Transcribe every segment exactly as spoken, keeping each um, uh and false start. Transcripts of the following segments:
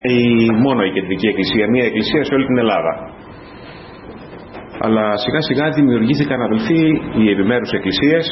η, μόνο η κεντρική εκκλησία, μία εκκλησία σε όλη την Ελλάδα. Αλλά σιγά σιγά δημιουργήθηκαν, αδελφοί, οι επιμέρους εκκλησίες,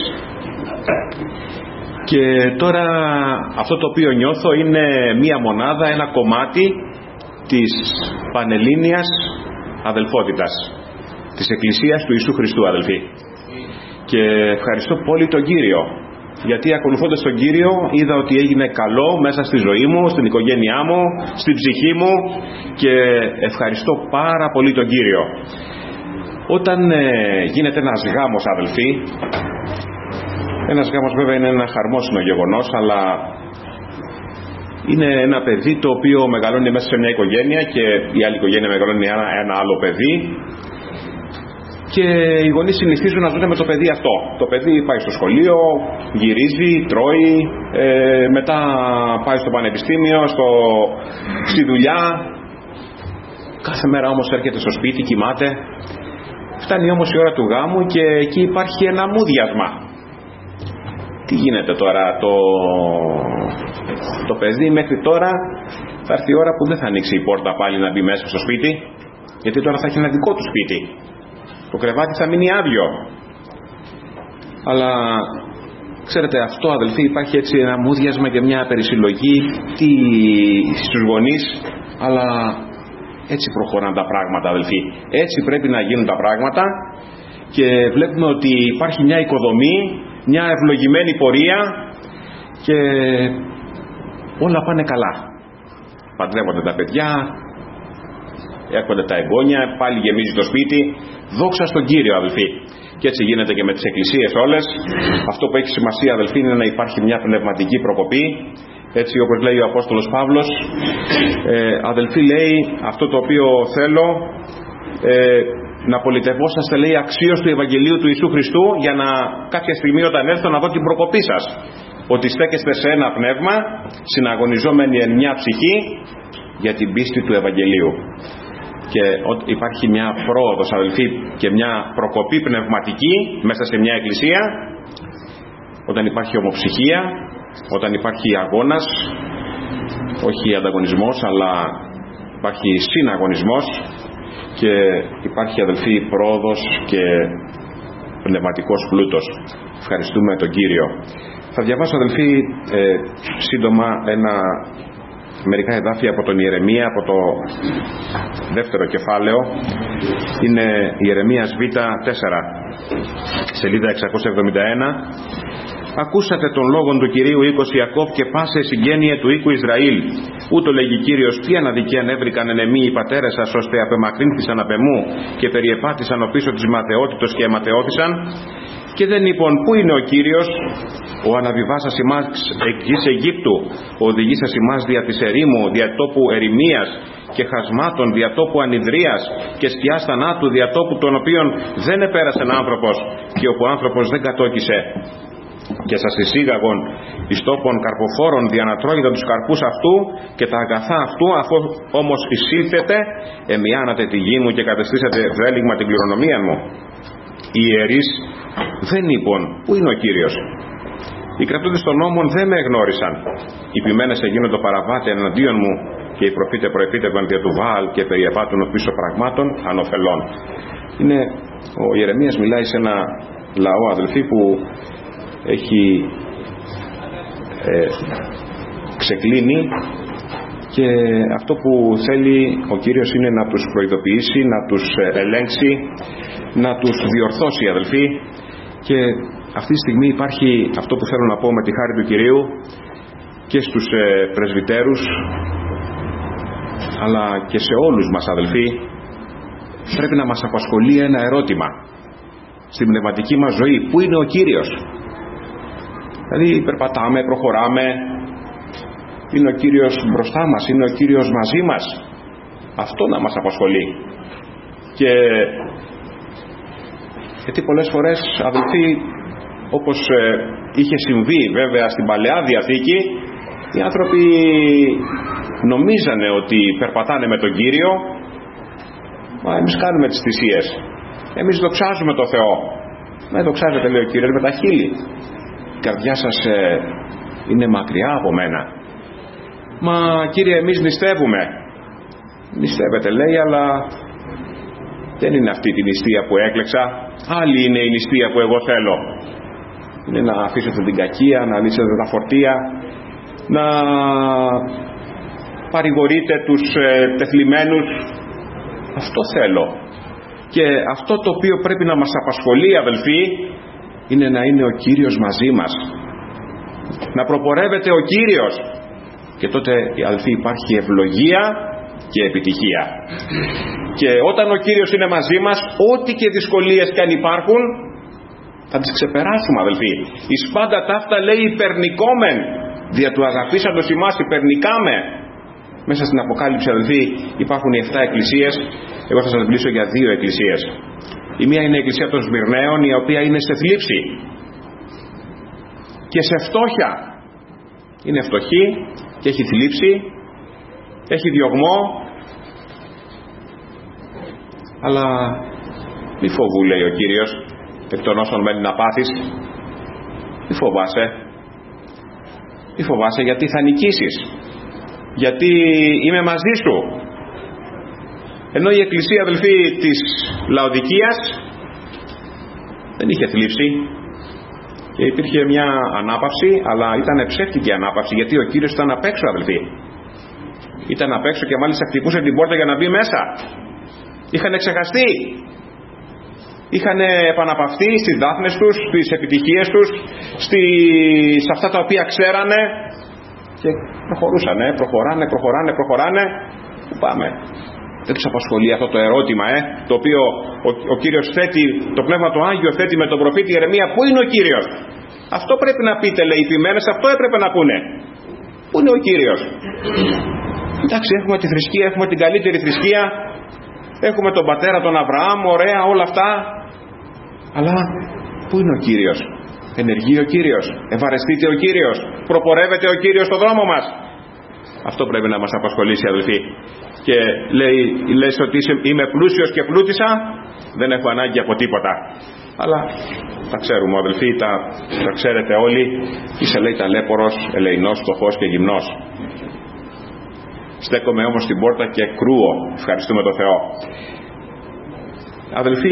και τώρα αυτό το οποίο νιώθω είναι μία μονάδα, ένα κομμάτι της πανελλήνιας αδελφότητας, της Εκκλησίας του Ιησού Χριστού, αδελφοί. Και ευχαριστώ πολύ τον Κύριο, γιατί ακολουθώντας τον Κύριο είδα ότι έγινε καλό μέσα στη ζωή μου, στην οικογένειά μου, στην ψυχή μου, και ευχαριστώ πάρα πολύ τον Κύριο. Όταν ε, γίνεται ένας γάμος, αδελφοί, ένας γάμος βέβαια είναι ένα χαρμόσυνο γεγονός, αλλά είναι ένα παιδί το οποίο μεγαλώνει μέσα σε μια οικογένεια και η άλλη οικογένεια μεγαλώνει ένα, ένα άλλο παιδί, και οι γονείς συνηθίζουν να ζουν με το παιδί αυτό. Το παιδί πάει στο σχολείο, γυρίζει, τρώει, ε, μετά πάει στο πανεπιστήμιο, στο, στη δουλειά, κάθε μέρα όμως έρχεται στο σπίτι, κοιμάται. Φτάνει όμως η ώρα του γάμου και εκεί υπάρχει ένα μούδιασμα. Τι γίνεται τώρα? Το, το παιδί μέχρι τώρα θα έρθει η ώρα που δεν θα ανοίξει η πόρτα πάλι να μπει μέσα στο σπίτι, γιατί τώρα θα έχει ένα δικό του σπίτι. Το κρεβάτι θα μείνει άδειο. Αλλά ξέρετε, αυτό, αδελφοί, υπάρχει έτσι ένα μούδιασμα και μια περισυλλογή τι, στους γονείς, αλλά έτσι προχωράνε τα πράγματα, αδελφοί. Έτσι πρέπει να γίνουν τα πράγματα, και βλέπουμε ότι υπάρχει μια οικοδομή, μια ευλογημένη πορεία, και όλα πάνε καλά. Παντρεύονται τα παιδιά, έρχονται τα εγγόνια, πάλι γεμίζει το σπίτι. Δόξα στον Κύριο, αδελφοί. Και έτσι γίνεται και με τις εκκλησίες όλες. Αυτό που έχει σημασία, αδελφοί, είναι να υπάρχει μια πνευματική προκοπή. Έτσι όπως λέει ο Απόστολος Παύλος, ε, αδελφοί, λέει, αυτό το οποίο θέλω, ε, να πολιτευόσαστε, λέει, αξίως του Ευαγγελίου του Ιησού Χριστού, για να κάποια στιγμή όταν έρθω να δω την προκοπή σας, ότι στέκεστε σε ένα πνεύμα, συναγωνιζόμενοι εν μια ψυχή, για την πίστη του Ευαγγελίου. Και υπάρχει μια πρόοδος, αδελφοί, και μια προκοπή πνευματική μέσα σε μια εκκλησία, όταν υπάρχει ομοψυχία, όταν υπάρχει αγώνας, όχι ανταγωνισμός, αλλά υπάρχει συναγωνισμός, και υπάρχει, αδελφοί, πρόοδος και πνευματικός πλούτος. Ευχαριστούμε τον Κύριο. Θα διαβάσω, αδελφοί, ε, σύντομα ένα μερικά εδάφια από τον Ιερεμία, από το δεύτερο κεφάλαιο. Είναι Ιερεμίας Β τέσσερα, σελίδα εξακόσια εβδομήντα ένα. Ακούσατε τον λόγον του Κυρίου οίκος Ιακώβ και πάσε συγγένειε του οίκου Ισραήλ. Ούτω λέγει Κύριος, τι αναδικία ανέβρηκαν εν εμεί οι πατέρες σας, ώστε απεμακρύνθησαν απ' εμού και περιεπάτησαν οπίσω της ματαιότητος και αιματαιώθησαν. Και δεν είπον, πού είναι ο Κύριος, ο αναβιβάσας ημάς εκ γης Αιγύπτου, ο οδηγήσας ημάς δια της ερήμου, δια τόπου ερημίας και χασμάτων, δια τόπου ανιδρίας και σκιάς θανάτου, δια τόπου των οποίων δεν επέρασε άνθρωπος και όπου άνθρωπος δεν κατόκισε. Και σας εισήγαγον εις τόπων καρποφόρων, δια να τρώγετε τους καρπούς αυτού και τα αγαθά αυτού, αφού όμως εισήλθετε, εμιάνατε τη γη μου και κατεστήσατε βέλιγμα την κληρονομία μου. Οι ιερείς δεν είπαν, πού είναι ο Κύριος. Οι κρατούντες των νόμων δεν με εγνώρισαν. Οι ποιμένες εγίνοντο παραβάτε εναντίον μου, και οι προφήτε προεπίτευαν δια του Βαάλ και περιεπάτουν πίσω πραγμάτων ανοφελών. Είναι, ο Ιερεμίας μιλάει σε ένα λαό, αδελφοί, που έχει ε, ξεκλίνει, και αυτό που θέλει ο Κύριος είναι να τους προειδοποιήσει, να τους ελέγξει, να τους διορθώσει, αδελφοί. Και αυτή τη στιγμή υπάρχει αυτό που θέλω να πω με τη χάρη του Κυρίου και στους ε, πρεσβυτέρους, αλλά και σε όλους μας, αδελφοί. Πρέπει να μας απασχολεί ένα ερώτημα στην πνευματική μας ζωή: πού είναι ο Κύριος? Δηλαδή περπατάμε, προχωράμε, είναι ο Κύριος μπροστά μας, είναι ο Κύριος μαζί μας? Αυτό να μας απασχολεί. Και γιατί πολλές φορές, αδελφοί, όπως ε, είχε συμβεί βέβαια στην Παλαιά Διαθήκη, οι άνθρωποι νομίζανε ότι περπατάνε με τον Κύριο. Μα εμείς κάνουμε τις θυσίες, εμείς δοξάζουμε το Θεό. Μα δοξάζετε, λέει ο Κύριος, με τα χείλη. Η καρδιά σας ε, είναι μακριά από μένα. Μα Κύριε, εμείς νηστεύουμε. Νηστεύετε, λέει, αλλά δεν είναι αυτή τη νηστεία που έκλεξα. Άλλη είναι η νηστεία που εγώ θέλω. Είναι να αφήσετε την κακία, να λύσετε τα φορτία, να παρηγορείτε τους ε, τεθλιμμένους. Αυτό θέλω. Και αυτό το οποίο πρέπει να μας απασχολεί, αδελφοί, είναι να είναι ο Κύριος μαζί μας, να προπορεύεται ο Κύριος, και τότε, αδελφοί, υπάρχει ευλογία και επιτυχία. Και όταν ο Κύριος είναι μαζί μας, ό,τι και δυσκολίες και αν υπάρχουν, θα τις ξεπεράσουμε, αδελφοί. Εις πάντα ταύτα, λέει, υπερνικόμεν, δια του αγαπήσαντος ημάς υπερνικάμε. Μέσα στην Αποκάλυψη, αδελφοί, υπάρχουν οι εφτά εκκλησίες. Εγώ θα σας μιλήσω για δύο εκκλησίες. Η μία είναι η εκκλησία των Σμυρναίων, η οποία είναι σε θλίψη και σε φτώχεια. Είναι φτωχή και έχει θλίψη, έχει διωγμό, αλλά μη φοβού, λέει ο Κύριος, εκ των όσων μένει να πάθεις. Μη φοβάσαι. Μη φοβάσαι, γιατί θα νικήσεις, γιατί είμαι μαζί σου. Ενώ η εκκλησία, αδελφοί, της Λαοδικίας δεν είχε θλίψη και υπήρχε μια ανάπαυση, αλλά ήταν ψεύτικη ανάπαυση, γιατί ο Κύριος ήταν απ' έξω, αδελφοί. Ήταν απ' έξω και μάλιστα χτυπούσε την πόρτα για να μπει μέσα. Είχαν ξεχαστεί. Είχαν επαναπαυθεί στις δάφνες τους, στις επιτυχίες τους, στις... σε αυτά τα οποία ξέρανε, και προχωρούσανε, προχωράνε, προχωράνε, προχωράνε. Πού πάμε? Δεν τους απασχολεί αυτό το ερώτημα, ε, το οποίο ο, ο Κύριος θέτει, το Πνεύμα το Άγιο θέτει με τον προφήτη Ιερεμία. Πού είναι ο Κύριος? Αυτό πρέπει να πείτε, λέει, οι ποιμένες, αυτό έπρεπε να πούνε. Πού είναι ο Κύριος? Εντάξει, έχουμε τη θρησκεία, έχουμε την καλύτερη θρησκεία, έχουμε τον πατέρα τον Αβραάμ, ωραία όλα αυτά, αλλά πού είναι ο Κύριος? Ενεργεί ο Κύριος? Ευαρεστείται ο Κύριος? Προπορεύεται ο Κύριος στον δρόμο μας? Αυτό πρέπει να μας απασχολήσει, αδελφοί. Και λέει, λες ότι είμαι πλούσιος και πλούτησα, δεν έχω ανάγκη από τίποτα. Αλλά τα ξέρουμε, αδελφοί, τα, τα ξέρετε όλοι. Είσαι, λέει, ταλέπορος, ελεεινός, φτωχός και γυμνός. Στέκομαι όμως στην πόρτα και κρούω. Ευχαριστούμε τον Θεό. Αδελφοί,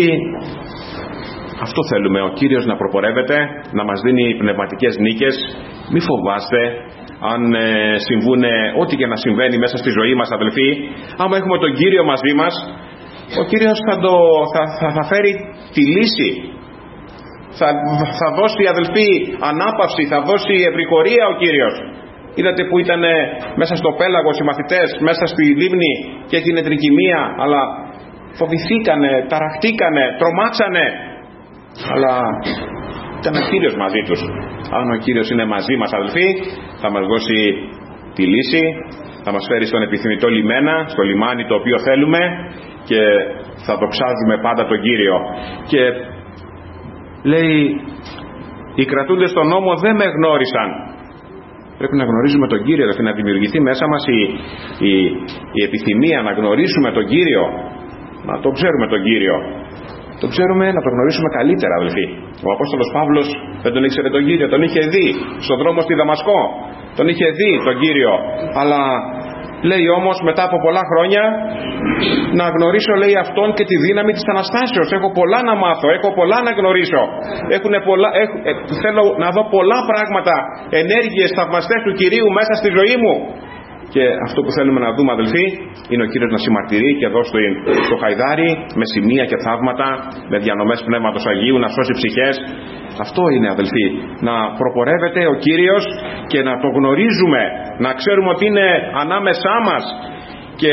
αυτό θέλουμε, ο Κύριος να προπορεύεται, να μας δίνει πνευματικές νίκες. Μη φοβάστε αν ε, συμβούν ό,τι και να συμβαίνει μέσα στη ζωή μας, αδελφοί. Άμα έχουμε τον Κύριο μαζί μας, ο Κύριος θα, το, θα, θα, θα φέρει τη λύση. Θα, θα δώσει, αδελφοί, ανάπαυση, θα δώσει ευρυχωρία ο Κύριος. Είδατε που ήταν μέσα στο πέλαγος οι μαθητές, μέσα στη λίμνη, και έγινε τρικυμία, αλλά φοβηθήκανε, ταραχτήκανε, τρομάξανε, αλλά ήταν ο Κύριος μαζί τους. Αν ο Κύριος είναι μαζί μας, αδελφοί, θα μας δώσει τη λύση, θα μας φέρει στον επιθυμητό λιμένα, στο λιμάνι το οποίο θέλουμε, και θα δοξάζουμε πάντα τον Κύριο. Και λέει, οι κρατούντες στον νόμο δεν με γνώρισαν. Πρέπει να γνωρίζουμε τον Κύριο, δηλαδή να δημιουργηθεί μέσα μας η, η, η επιθυμία να γνωρίσουμε τον Κύριο, να τον ξέρουμε τον Κύριο. Το ξέρουμε, να τον γνωρίσουμε καλύτερα, αδελφοί. Ο Απόστολος Παύλος δεν τον ήξερε τον Κύριο, τον είχε δει στον δρόμο στη Δαμασκό, τον είχε δει τον Κύριο, αλλά λέει όμως μετά από πολλά χρόνια, να γνωρίσω, λέει, αυτόν και τη δύναμη της Αναστάσεως. Έχω πολλά να μάθω, έχω πολλά να γνωρίσω, Έχουνε πολλά, έχ, ε, θέλω να δω πολλά πράγματα, ενέργειες θαυμαστές του Κυρίου μέσα στη ζωή μου. Και αυτό που θέλουμε να δούμε, αδελφοί, είναι ο Κύριος να συμμαρτυρεί και εδώ στο, στο Χαϊδάρι, με σημεία και θαύματα, με διανομές Πνεύματος Αγίου, να σώσει ψυχές. Αυτό είναι, αδελφοί, να προπορεύεται ο Κύριος και να το γνωρίζουμε, να ξέρουμε ότι είναι ανάμεσά μας. Και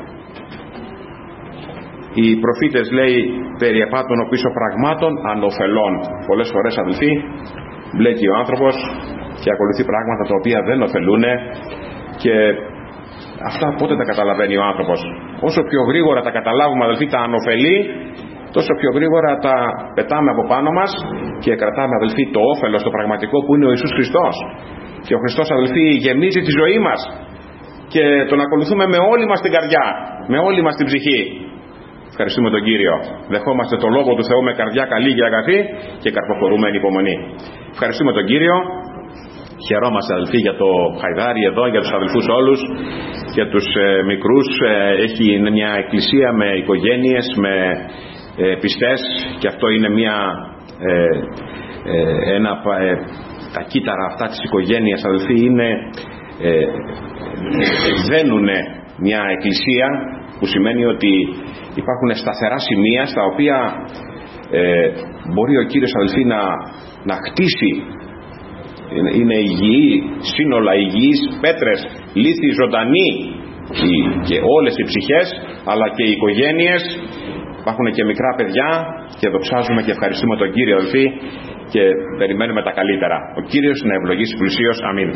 οι προφήτες, λέει, περί επάτων πίσω πραγμάτων ανοφελών. Πολλές φορές, αδελφοί, μπλέκει ο άνθρωπος και ακολουθεί πράγματα τα οποία δεν ωφελούν. Και αυτά πότε τα καταλαβαίνει ο άνθρωπος? Όσο πιο γρήγορα τα καταλάβουμε, αδελφοί, τα ανοφελή, τόσο πιο γρήγορα τα πετάμε από πάνω μας και κρατάμε, αδελφοί, το όφελος, το πραγματικό, που είναι ο Ιησούς Χριστός. Και ο Χριστός, αδελφοί, γεμίζει τη ζωή μας και τον ακολουθούμε με όλη μας την καρδιά, με όλη μας την ψυχή. Ευχαριστούμε τον Κύριο. Δεχόμαστε το Λόγο του Θεού με καρδιά καλή και αγαθή και καρποφορούμε εν υπομονή. Ευχαριστούμε τον Κύριο. χαιρόμαστε αδελφοί για το Χαϊδάρι εδώ, για τους αδελφούς όλους, για τους ε, μικρούς. Ε, έχει, είναι μια εκκλησία με οικογένειες, με ε, πιστές, και αυτό είναι μια ε, ε, ένα, ε, τα κύτταρα αυτά της οικογένειας αδελφοί είναι ε, δένουνε μια εκκλησία, που σημαίνει ότι υπάρχουν σταθερά σημεία στα οποία ε, μπορεί ο Κύριος αδελφοί να, να χτίσει. Είναι, είναι υγιή σύνολα, υγιείς πέτρες, λίθοι ζωντανοί και όλες οι ψυχές, αλλά και οι οικογένειες. Υπάρχουν και μικρά παιδιά, και δοξάζουμε και ευχαριστούμε τον Κύριο αδελφοί, και περιμένουμε τα καλύτερα. Ο Κύριος να ευλογήσει πλουσίως. Αμήν.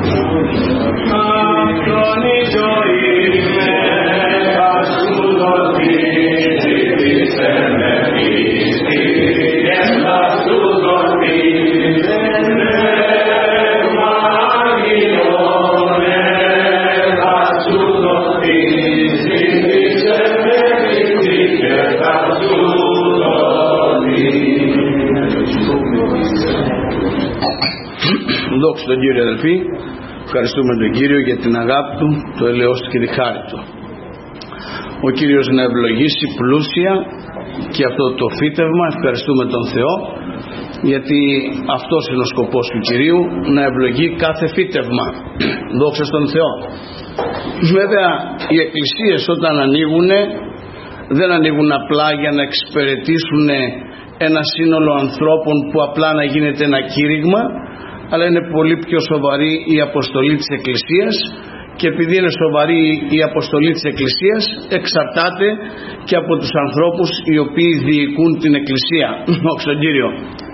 Δόξα τον Κύριο αδελφοί, ευχαριστούμε τον Κύριο για την αγάπη Του, το ελαιός Του και τη χάρη Του. Ο Κύριος να ευλογήσει πλούσια και αυτό το φύτευμα. Ευχαριστούμε τον Θεό, γιατί αυτός είναι ο σκοπός του Κυρίου, να ευλογεί κάθε φύτευμα. Δόξα στον Θεό. Βέβαια οι εκκλησίες όταν ανοίγουν, δεν ανοίγουν απλά για να εξυπηρετήσουν ένα σύνολο ανθρώπων που απλά να γίνεται ένα κήρυγμα, αλλά είναι πολύ πιο σοβαρή η αποστολή της Εκκλησίας, και επειδή είναι σοβαρή η αποστολή της Εκκλησίας, εξαρτάται και από τους ανθρώπους οι οποίοι διοικούν την Εκκλησία. Δόξα τον Κύριο.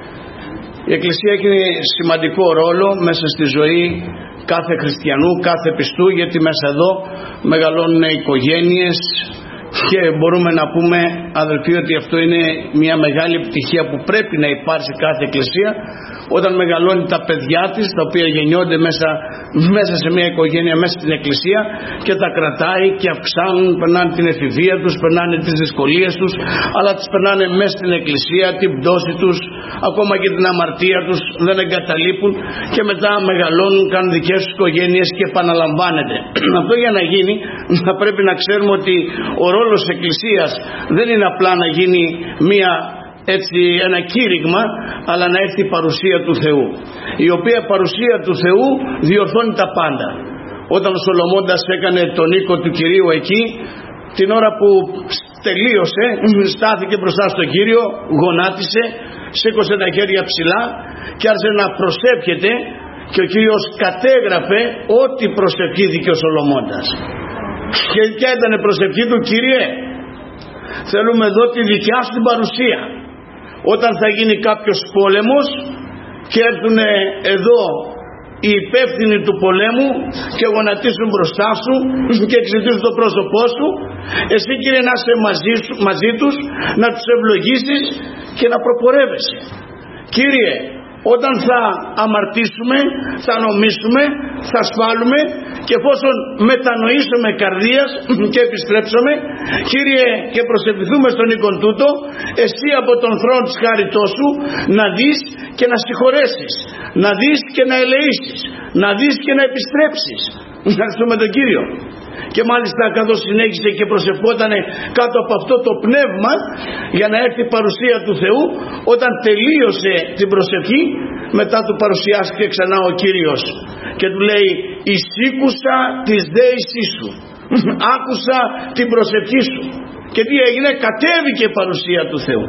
Η Εκκλησία έχει σημαντικό ρόλο μέσα στη ζωή κάθε χριστιανού, κάθε πιστού, γιατί μέσα εδώ μεγαλώνουν οικογένειες, και μπορούμε να πούμε αδελφοί ότι αυτό είναι μια μεγάλη επιτυχία που πρέπει να υπάρχει κάθε εκκλησία, όταν μεγαλώνει τα παιδιά της, τα οποία γεννιόνται μέσα, μέσα σε μια οικογένεια, μέσα στην εκκλησία, και τα κρατάει και αυξάνουν, περνάνε την εφηβεία τους, περνάνε τις δυσκολίες τους, αλλά τις περνάνε μέσα στην εκκλησία, την πτώση τους, ακόμα και την αμαρτία τους, δεν εγκαταλείπουν, και μετά μεγαλώνουν, κάνουν δικές τους οικογένειες και επαναλαμβάνεται. Αυτό για να γίνει θα πρέπει να ξέρουμε ότι ο ρόλος της εκκλησίας δεν είναι απλά να γίνει μια, έτσι, ένα κήρυγμα, αλλά να έρθει η παρουσία του Θεού, η οποία παρουσία του Θεού διορθώνει τα πάντα. Όταν ο Σολομώντας έκανε τον οίκο του Κυρίου εκεί, την ώρα που τελείωσε, στάθηκε μπροστά στον Κύριο, γονάτισε, σήκωσε τα χέρια ψηλά και άρχισε να προσεύχεται, και ο Κύριος κατέγραφε ό,τι προσευχήθηκε ο Σολομώντας. Και ποια ήταν η προσευχή του? Κύριε, θέλουμε εδώ τη δικιά σου την παρουσία. Όταν θα γίνει κάποιος πόλεμος και έρθουν εδώ οι υπεύθυνοι του πολέμου και γονατίσουν μπροστά σου και εξητήσουν το πρόσωπό σου, εσύ Κύριε να είσαι μαζί, σου, μαζί τους, να τους ευλογήσεις και να προπορεύεσαι. Κύριε, όταν θα αμαρτήσουμε, θα νομίσουμε, θα σφάλουμε, και εφόσον μετανοήσουμε καρδίας και επιστρέψουμε, Κύριε, και προσευχηθούμε στον οίκον τούτο, εσύ από τον θρόνο της χάριτός σου να δεις και να συγχωρέσεις, να δεις και να ελεήσεις, να δεις και να επιστρέψεις. Ευχαριστούμε τον Κύριο. Και μάλιστα καθώς συνέχισε και προσευχόταν κάτω από αυτό το πνεύμα για να έρθει η παρουσία του Θεού, όταν τελείωσε την προσευχή, μετά του παρουσιάστηκε ξανά ο Κύριος και του λέει: εισήκουσα της δέησής σου, άκουσα την προσευχή σου. Και τι έγινε? Κατέβηκε η παρουσία του Θεού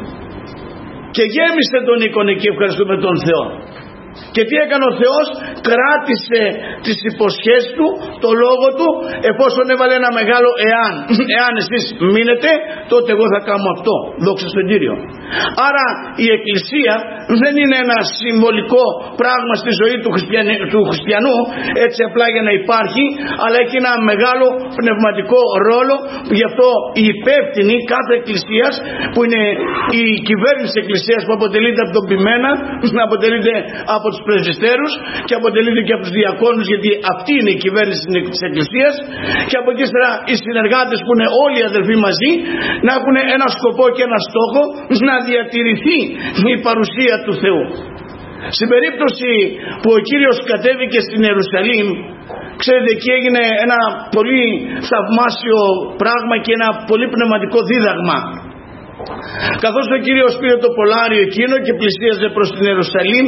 και γέμισε τον οίκον εκεί. Ευχαριστούμε τον Θεό. Και τι έκανε ο Θεός? Κράτησε τις υποσχέσεις του, το λόγο του, εφόσον έβαλε ένα μεγάλο εάν. Εάν εσείς μείνετε, τότε εγώ θα κάνω αυτό. Δόξα στον Κύριο. Άρα η Εκκλησία δεν είναι ένα συμβολικό πράγμα στη ζωή του, χριστιανού, του χριστιανού, έτσι απλά για να υπάρχει, αλλά έχει ένα μεγάλο πνευματικό ρόλο. Γι' αυτό οι υπεύθυνοι κάθε εκκλησίας, που είναι η κυβέρνηση της εκκλησίας, που αποτελείται από τον ποιμένα, αποτελείται από τους πρεσβυτέρους και αποτελείται και από τους διακόνους, γιατί αυτή είναι η κυβέρνηση της εκκλησίας, και από εκεί ύστερα οι συνεργάτες, που είναι όλοι οι αδελφοί μαζί, να έχουν ένα σκοπό και ένα στόχο, να διατηρηθεί η παρουσία του Θεού. Στην περίπτωση που ο Κύριος κατέβηκε στην Ιερουσαλήμ, ξέρετε, εκεί έγινε ένα πολύ θαυμάσιο πράγμα και ένα πολύ πνευματικό δίδαγμα. Καθώς ο Κύριος πήρε το πολάριο εκείνο και πλησίαζε προς την Ιερουσαλήμ,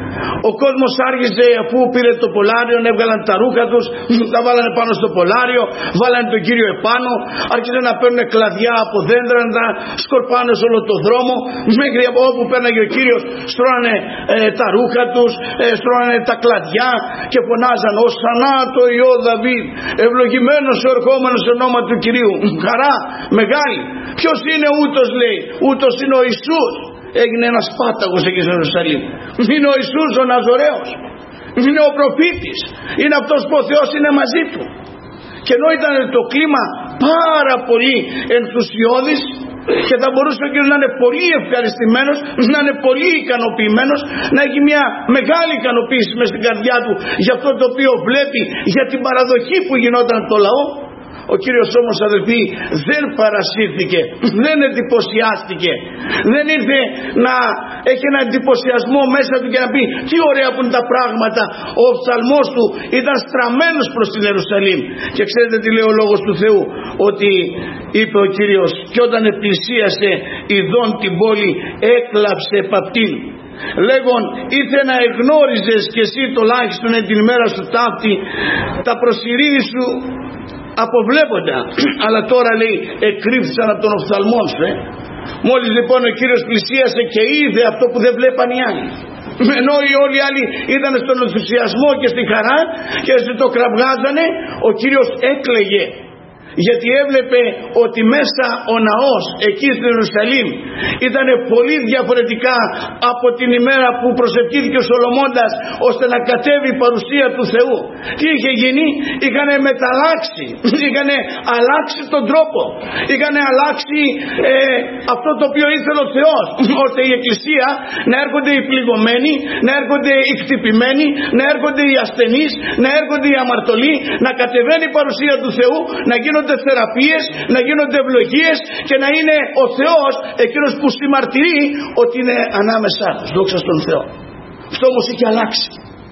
ο κόσμος άρχισε, αφού πήρε το πολάριο, έβγαλαν τα ρούχα τους, τα βάλανε πάνω στο πολάριο, βάλανε τον Κύριο επάνω, άρχισαν να παίρνουν κλαδιά από δέντρα, να τα σκορπάνε σε όλο το δρόμο, μέχρι από όπου πέρναγε ο Κύριος στρώνανε ε, τα ρούχα τους, ε, στρώνανε τα κλαδιά και φωνάζαν «Ωσανά το Υιό Δαβίδ, ευλογημένος ο ερχόμενος στο όνομα του Κυρίου». Χαρά μεγάλη. Ποιος είναι ούτως, λέει? Ούτως είναι ο Ιησούς. Έγινε ένας πάταγος εκεί στο Ιερουσαλήμ. Είναι ο Ιησούς ο Ναζωραίος. Είναι ο προφήτης. Είναι αυτός που ο Θεός είναι μαζί του. Και ενώ ήταν το κλίμα πάρα πολύ ενθουσιώδης και θα μπορούσε ο Κύριος να είναι πολύ ευχαριστημένος, να είναι πολύ ικανοποιημένος, να έχει μια μεγάλη ικανοποίηση μες στην καρδιά του για αυτό το οποίο βλέπει, για την παραδοχή που γινόταν το λαό, ο Κύριος όμως, αδελφοί, δεν παρασύρθηκε, δεν εντυπωσιάστηκε, δεν ήρθε να έχει ένα εντυπωσιασμό μέσα του και να πει τι ωραία που είναι τα πράγματα. Ο οφθαλμός του ήταν στραμμένος προς την Ιερουσαλήμ. Και ξέρετε τι λέει ο Λόγος του Θεού? Ότι είπε ο Κύριος, και όταν πλησίασε ειδών την πόλη, έκλαψε παπτήν, λέγον ήρθε να εγνώριζες και εσύ τουλάχιστον την ημέρα σου ταύτη τα προσηρίδη σου αποβλέποντα, αλλά τώρα, λέει, εκρύφθησαν από τον οφθαλμό σου. ε. Μόλις λοιπόν ο Κύριος πλησίασε και είδε αυτό που δεν βλέπαν οι άλλοι, ενώ οι όλοι οι άλλοι ήταν στον ενθουσιασμό και στη χαρά και το κραυγάζανε, ο Κύριος έκλαιγε, γιατί έβλεπε ότι μέσα ο ναός εκεί στην Ιερουσαλήμ ήταν πολύ διαφορετικά από την ημέρα που προσευχήθηκε ο Σολομώντας ώστε να κατέβει η παρουσία του Θεού. Τι είχε γίνει? Είχαν μεταλλάξει, είχαν αλλάξει τον τρόπο, είχαν αλλάξει ε, αυτό το οποίο ήθελε ο Θεός, ώστε η Εκκλησία να έρχονται οι πληγωμένοι, να έρχονται οι χτυπημένοι, να έρχονται οι ασθενείς, να έρχονται οι αμαρτωλοί, να κατεβαίνει η παρουσία του Θεού, να γίνονται θεραπείες, να γίνονται ευλογίες και να είναι ο Θεός εκείνος που συμμαρτυρεί ότι είναι ανάμεσά τους. Δόξα στον Θεό. Αυτό όμως είχε αλλάξει.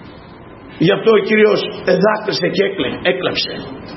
Γι' αυτό ο Κύριος εδάκρυσε και έκλαψε.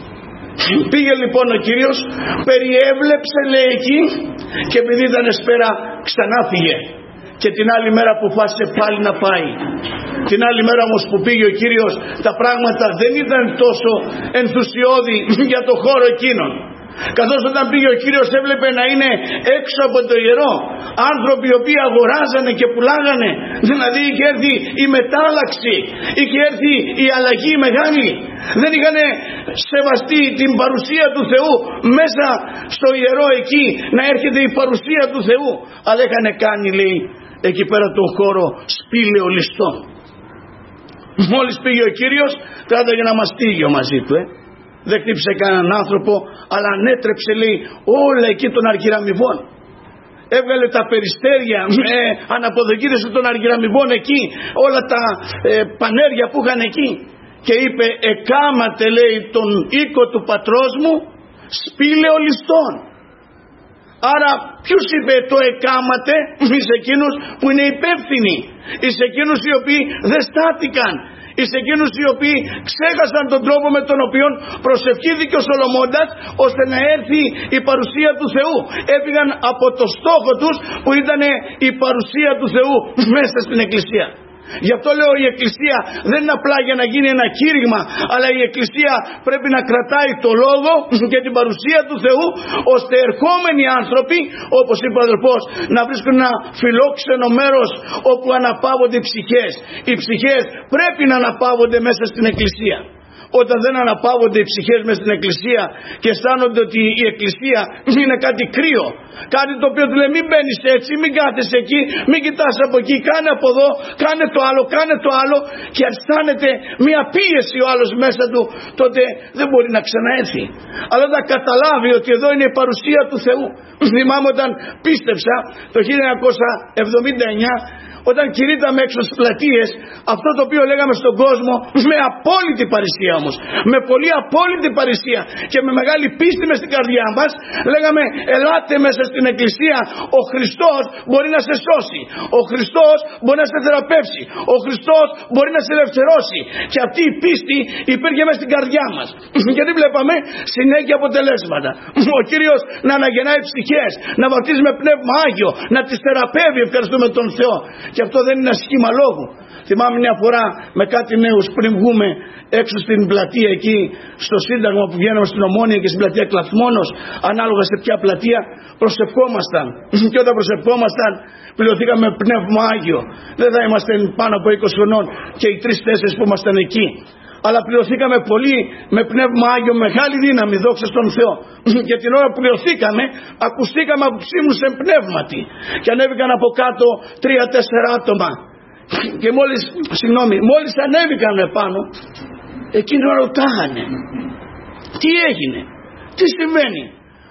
Πήγε λοιπόν ο Κύριος, περιέβλεψε, λέει, εκεί, και επειδή ήταν σπέρα ξανά φύγε. Και την άλλη μέρα που φάσισε πάλι να πάει. Την άλλη μέρα όμως που πήγε ο Κύριος, τα πράγματα δεν ήταν τόσο ενθουσιώδη για το χώρο εκείνον. Καθώς όταν πήγε ο Κύριος έβλεπε να είναι έξω από το ιερό άνθρωποι οι οποίοι αγοράζανε και πουλάγανε, δηλαδή είχε έρθει η μετάλλαξη, είχε έρθει η αλλαγή μεγάλη. Δεν είχαν σεβαστεί την παρουσία του Θεού μέσα στο ιερό εκεί, να έρχεται η παρουσία του Θεού, αλλά είχαν κάνει, λέει, εκεί πέρα τον χώρο σπήλαιο ληστών. Μόλις πήγε ο Κύριος, τράταγε ένα μαστίγιο μαζί του, ε. δεν χτύπησε κανέναν άνθρωπο, αλλά ανέτρεψε, λέει, όλα εκεί των αργυραμιβών. Έβγαλε τα περιστέρια, ε, αναποδοκίδευσε των αργυραμιβών εκεί, όλα τα ε, πανέρια που είχαν εκεί, και είπε, εκάματε, λέει, τον οίκο του πατρός μου σπήλαιο ληστών. Άρα ποιους είπε το εκάματε? Εις εκείνους που είναι υπεύθυνοι, εις εκείνους οι οποίοι δεν στάθηκαν, εις εκείνους οι οποίοι ξέχασαν τον τρόπο με τον οποίο προσευχήθηκε ο Σολομώντας ώστε να έρθει η παρουσία του Θεού. Έφυγαν από το στόχο τους που ήταν η παρουσία του Θεού μέσα στην Εκκλησία. Γι' αυτό λέω, η Εκκλησία δεν είναι απλά για να γίνει ένα κήρυγμα, αλλά η Εκκλησία πρέπει να κρατάει το Λόγο και την παρουσία του Θεού, ώστε ερχόμενοι άνθρωποι, όπως είπε ο αδελφός, να βρίσκουν ένα φιλόξενο μέρος όπου αναπαύονται οι ψυχές. Οι ψυχές πρέπει να αναπαύονται μέσα στην Εκκλησία. Όταν δεν αναπαύονται οι ψυχές μέσα στην Εκκλησία και αισθάνονται ότι η Εκκλησία είναι κάτι κρύο, κάτι το οποίο του λέει μην μπαίνεις έτσι, μην κάθεσαι εκεί, μην κοιτάς από εκεί, κάνε από εδώ, κάνε το άλλο, κάνε το άλλο, και αισθάνεται μια πίεση ο άλλος μέσα του, τότε δεν μπορεί να ξαναέρθει. Αλλά όταν καταλάβει ότι εδώ είναι η παρουσία του Θεού. Θυμάμαι όταν πίστεψα το χίλια εννιακόσια εβδομήντα εννιά όταν κηρύτταμε έξω στις πλατείες αυτό το οποίο λέγαμε στον κόσμο, με απόλυτη παρησία όμως, με πολύ απόλυτη παρησία και με μεγάλη πίστη μες στην καρδιά μας, λέγαμε ελάτε μέσα στην εκκλησία, ο Χριστός μπορεί να σε σώσει, ο Χριστός μπορεί να σε θεραπεύσει, ο Χριστός μπορεί να σε ελευθερώσει. Και αυτή η πίστη υπήρχε μέσα στην καρδιά μας, γιατί βλέπαμε συνέχεια αποτελέσματα. Ο Κύριος να αναγεννάει ψυχές, να βαπτίζει με πνεύμα Άγιο, να τις θεραπεύει, ευχαριστούμε τον Θεό. Και αυτό δεν είναι ένα σχήμα λόγου. Θυμάμαι μια φορά με κάτι νέους πριν βγούμε έξω στην πλατεία εκεί στο Σύνταγμα που βγαίναμε στην Ομόνια και στην πλατεία Κλαθμόνος, ανάλογα σε ποια πλατεία, προσευχόμασταν. Και όταν προσευχόμασταν πληρωθήκαμε με πνεύμα Άγιο. Δεν θα είμαστε πάνω από είκοσι χρονών και οι τρεις-τέσσερις που ήμασταν εκεί, αλλά πληρωθήκαμε πολύ με πνεύμα Άγιο, μεγάλη δύναμη, δόξα στον Θεό. Και την ώρα που πληρωθήκαμε ακουστήκαμε από τους ύμνους εν πνεύματι και ανέβηκαν από κάτω τρία-τέσσερα άτομα. Και μόλις, συγγνώμη, μόλις ανέβηκαν επάνω, εκείνοι ρωτάγανε τι έγινε, τι συμβαίνει.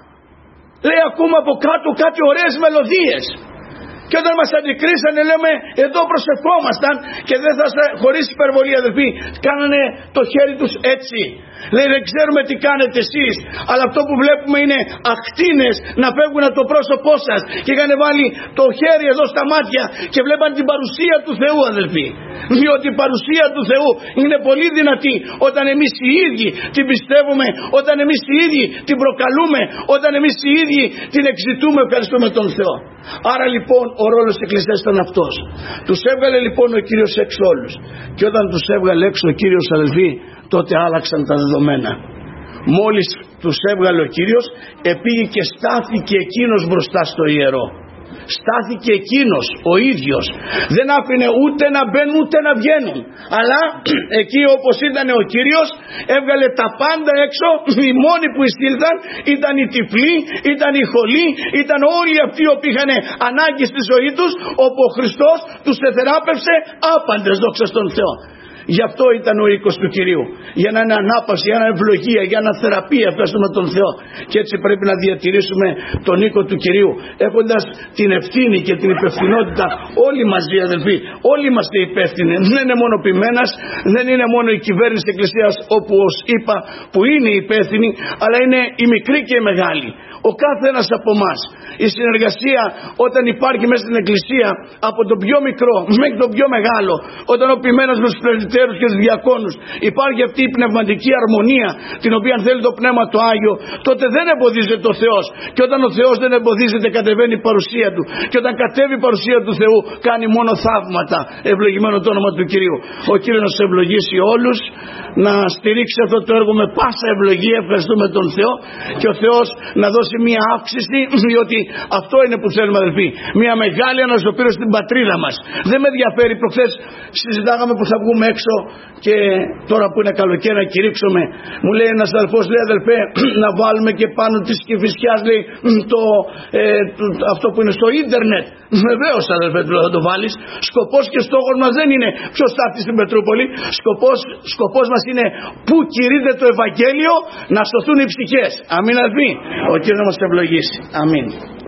Λέει ακούμε από κάτω κάτι ωραίες μελωδίες. Και όταν μας αντικρίσανε λέμε εδώ προσευχόμασταν και δεν θα στα, χωρίς υπερβολή αδελφοί, κάνανε το χέρι τους έτσι. Λέει δεν ξέρουμε τι κάνετε εσείς, αλλά αυτό που βλέπουμε είναι ακτίνες να φεύγουν από το πρόσωπό σας. Και είχαν βάλει το χέρι εδώ στα μάτια και βλέπαν την παρουσία του Θεού αδελφοί. Διότι η παρουσία του Θεού είναι πολύ δυνατή όταν εμείς οι ίδιοι την πιστεύουμε, όταν εμείς οι ίδιοι την προκαλούμε, όταν εμείς οι ίδιοι την εξητούμε, ευχαριστούμε τον Θεό. Άρα λοιπόν ο ρόλος της Εκκλησίας ήταν αυτός. Τους έβγαλε λοιπόν ο Κύριος έξω όλους. Και όταν τους έβγαλε έξω ο Κύριος αδελφοί, τότε άλλαξαν τα δεδομένα. Μόλις τους έβγαλε ο Κύριος, επήγε και στάθηκε εκείνος μπροστά στο ιερό. Στάθηκε εκείνος ο ίδιος, δεν άφηνε ούτε να μπαίνουν ούτε να βγαίνουν, αλλά εκεί όπως ήταν ο Κύριος έβγαλε τα πάντα έξω. Οι μόνοι που εισήλθαν ήταν οι τυφλοί, ήταν οι χολοί, ήταν όλοι αυτοί που είχαν ανάγκη στη ζωή τους, όπου ο Χριστός τους εθεράπευσε άπαντες, δόξα στον Θεό. Γι' αυτό ήταν ο οίκος του Κυρίου, για να είναι ανάπαυση, για να είναι ευλογία, για να είναι θεραπεία, ευχαριστούμε τον Θεό. Και έτσι πρέπει να διατηρήσουμε τον οίκο του Κυρίου, έχοντας την ευθύνη και την υπευθυνότητα όλοι μαζί αδελφοί. Όλοι είμαστε υπεύθυνοι, δεν είναι μόνο ποιμένας, δεν είναι μόνο η κυβέρνηση της Εκκλησίας όπου ως είπα που είναι υπεύθυνη, αλλά είναι η μικρή και η μεγάλη. Ο κάθε ένας από εμάς. Η συνεργασία όταν υπάρχει μέσα στην Εκκλησία από τον πιο μικρό μέχρι τον πιο μεγάλο, όταν ο ποιμένας με τους πρεσβυτέρους και τους διακόνους υπάρχει αυτή η πνευματική αρμονία την οποία αν θέλει το Πνεύμα το Άγιο, τότε δεν εμποδίζεται ο Θεός. Και όταν ο Θεός δεν εμποδίζεται κατεβαίνει η παρουσία Του. Και όταν κατέβει η παρουσία του Θεού κάνει μόνο θαύματα. Ευλογημένο το όνομα του Κυρίου. Ο Κύριος να σε ευλογήσει όλους, να στηρίξει αυτό το έργο με πάσα ευλογία, ευχαριστούμε τον Θεό, και ο Θεός να δώσει μια αύξηση, διότι αυτό είναι που θέλουμε αδελφοί, μια μεγάλη αναζωπήρωση στην πατρίδα μας. Δεν με ενδιαφέρει, προχθές συζητάγαμε που θα βγούμε έξω και τώρα που είναι καλοκαίρι να κηρύξουμε, μου λέει ένας αδελφός, λέει αδελφέ να βάλουμε και πάνω της Κηφισιάς, λέει το, ε, το, αυτό που είναι στο ίντερνετ. Βεβαίως αδελφέ, του λέω θα το βάλεις. Σκοπός και στόχος μας δεν είναι ποιος θα έρθει στην Πετρούπολη. Σκοπός, σκοπός μας είναι που κηρύττεται το Ευαγγέλιο, να σωθούν οι ψυχές. Αμήν αδελφοί. Ο Κύριος να μας ευλογήσει. Αμήν.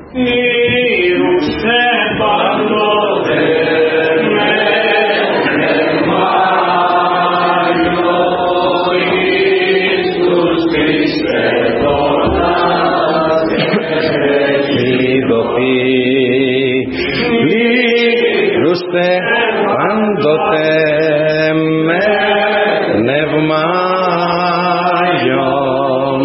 Πάντοτε με πνεύμα Άγιον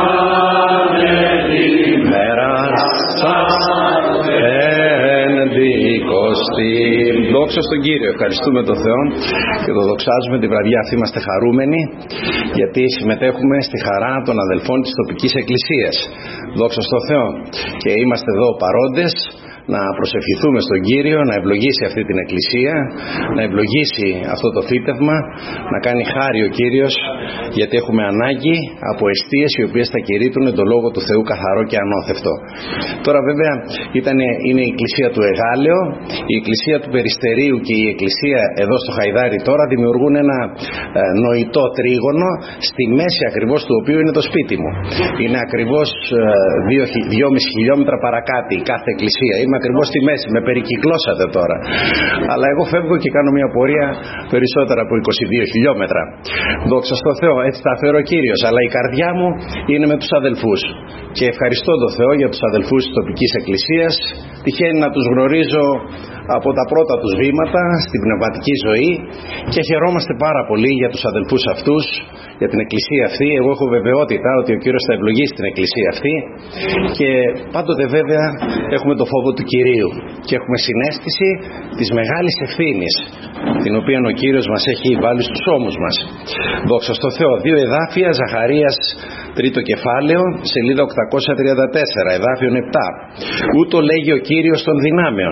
δόξα στον Κύριο. Ευχαριστούμε τον Θεό και το δοξάζουμε την βραδιά αυτή. Είμαστε χαρούμενοι γιατί συμμετέχουμε στη χαρά των αδελφών της τοπικής εκκλησίας. Δόξα στον Θεό. Και είμαστε εδώ παρόντες να προσευχηθούμε στον Κύριο να ευλογήσει αυτή την εκκλησία, να ευλογήσει αυτό το φύτευμα, να κάνει χάρη ο Κύριος, γιατί έχουμε ανάγκη από εστίες οι οποίες θα κηρύττουν τον Λόγο του Θεού καθαρό και ανώθευτο. Τώρα βέβαια ήταν, είναι η εκκλησία του Εγάλεο, η εκκλησία του Περιστερίου και η εκκλησία εδώ στο Χαϊδάρι τώρα δημιουργούν ένα ε, νοητό τρίγωνο, στη μέση ακριβώς του οποίου είναι το σπίτι μου. Είναι ακριβώς ε, δυόμισι χιλιόμετρα παρακάτω η κάθε εκκλησία. Είμαι ακριβώς στη μέση. Με περικυκλώσατε τώρα. Αλλά εγώ φεύγω και κάνω μια πορεία περισσότερα από είκοσι δύο χιλιόμετρα. Δόξα στο Θεό, έτσι τα φέρω Κύριος. Αλλά η καρδιά μου είναι με τους αδελφούς. Και ευχαριστώ τον Θεό για τους αδελφούς της τοπικής εκκλησίας. Τυχαίνει να τους γνωρίζω από τα πρώτα τους βήματα στην πνευματική ζωή και χαιρόμαστε πάρα πολύ για τους αδελφούς αυτούς, για την εκκλησία αυτή. Εγώ έχω βεβαιότητα ότι ο Κύριος θα ευλογήσει την εκκλησία αυτή και πάντοτε βέβαια έχουμε το φόβο του Κυρίου και έχουμε συναίσθηση της μεγάλης ευθύνης την οποία ο Κύριος μας έχει βάλει στους ώμους μας. Δόξα στο Θεό. Δύο εδάφια, Ζαχαρίας τρίτο κεφάλαιο, σελίδα οκτακόσια τριάντα τέσσερα, εδάφιον επτά. Ούτω λέγει ο Κύριος των δυνάμεων: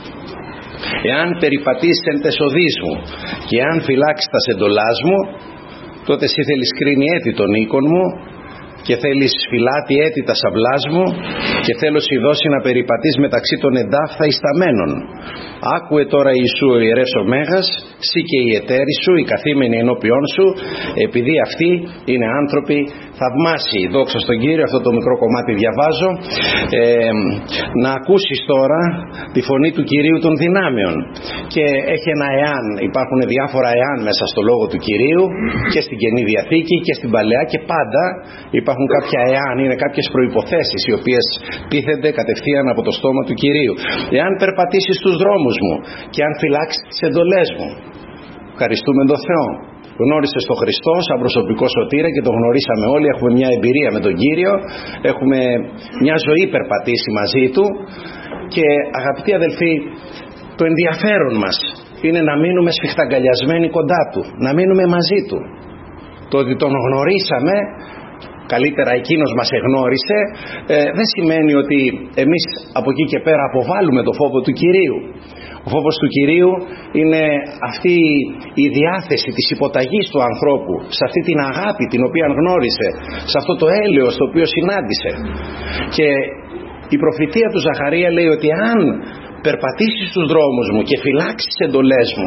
εάν περιπατήσεις εν τες οδείς μου και αν φυλάξεις τα εντολάς μου, τότε εσύ θέλεις κρίνει έτη των οίκων μου και θέλεις φυλάτη έτη τα σαβλάς μου και θέλω σοι δώσει να περιπατείς μεταξύ των εντάφθα ισταμένων. Άκουε τώρα Ιησού ο ιερεύς ο Μέγας, σύ και οι εταίροι σου, οι καθήμενοι ενώπιόν σου, επειδή αυτοί είναι άνθρωποι θαυμάσιοι. Δόξα στον Κύριο. Αυτό το μικρό κομμάτι διαβάζω. Ε, να ακούσεις τώρα τη φωνή του Κυρίου των δυνάμεων. Και έχει ένα εάν, υπάρχουν διάφορα εάν μέσα στο λόγο του Κυρίου και στην Καινή Διαθήκη και στην Παλαιά, και πάντα υπάρχουν κάποια εάν, είναι κάποιες προϋποθέσεις οι οποίες τίθενται κατευθείαν από το στόμα του Κυρίου. Εάν περπατήσεις στους δρόμους μου και αν φυλάξεις τις εντολές μου. Ευχαριστούμε τον Θεό. Γνώρισες τον Χριστό σαν προσωπικό σωτήρα και τον γνωρίσαμε όλοι. Έχουμε μια εμπειρία με τον Κύριο. Έχουμε μια ζωή περπατήσει μαζί Του. Και αγαπητοί αδελφοί, το ενδιαφέρον μας είναι να μείνουμε σφιχταγκαλιασμένοι κοντά Του, να μείνουμε μαζί Του. Το ότι τον γνωρίσαμε, καλύτερα εκείνος μας εγνώρισε, ε, δεν σημαίνει ότι εμείς από εκεί και πέρα αποβάλλουμε το φόβο του Κυρίου. Ο φόβος του Κυρίου είναι αυτή η διάθεση της υποταγής του ανθρώπου σε αυτή την αγάπη την οποία γνώρισε, σε αυτό το έλεος το οποίο συνάντησε. Και η προφητεία του Ζαχαρία λέει ότι αν περπατήσεις στους δρόμους μου και φυλάξεις εντολές μου,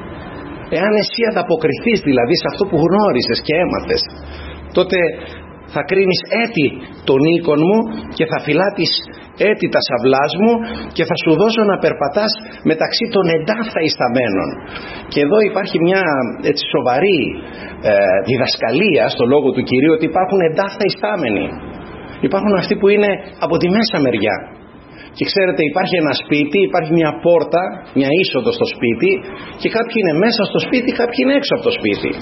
εάν εσύ ανταποκριθείς δηλαδή σε αυτό που γνώρισες και έμαθες, τότε θα κρίνεις έτη των οίκων μου και θα φυλάτεις έτη τα σαβλάς μου και θα σου δώσω να περπατάς μεταξύ των εντάφθα ισταμένων. Και εδώ υπάρχει μια έτσι σοβαρή ε, διδασκαλία στο λόγο του Κυρίου, ότι υπάρχουν εντάφθα ιστάμενοι. Υπάρχουν αυτοί που είναι από τη μέσα μεριά. Και ξέρετε, υπάρχει ένα σπίτι, υπάρχει μια πόρτα, μια είσοδο στο σπίτι, και κάποιοι είναι μέσα στο σπίτι, κάποιοι είναι έξω από το σπίτι.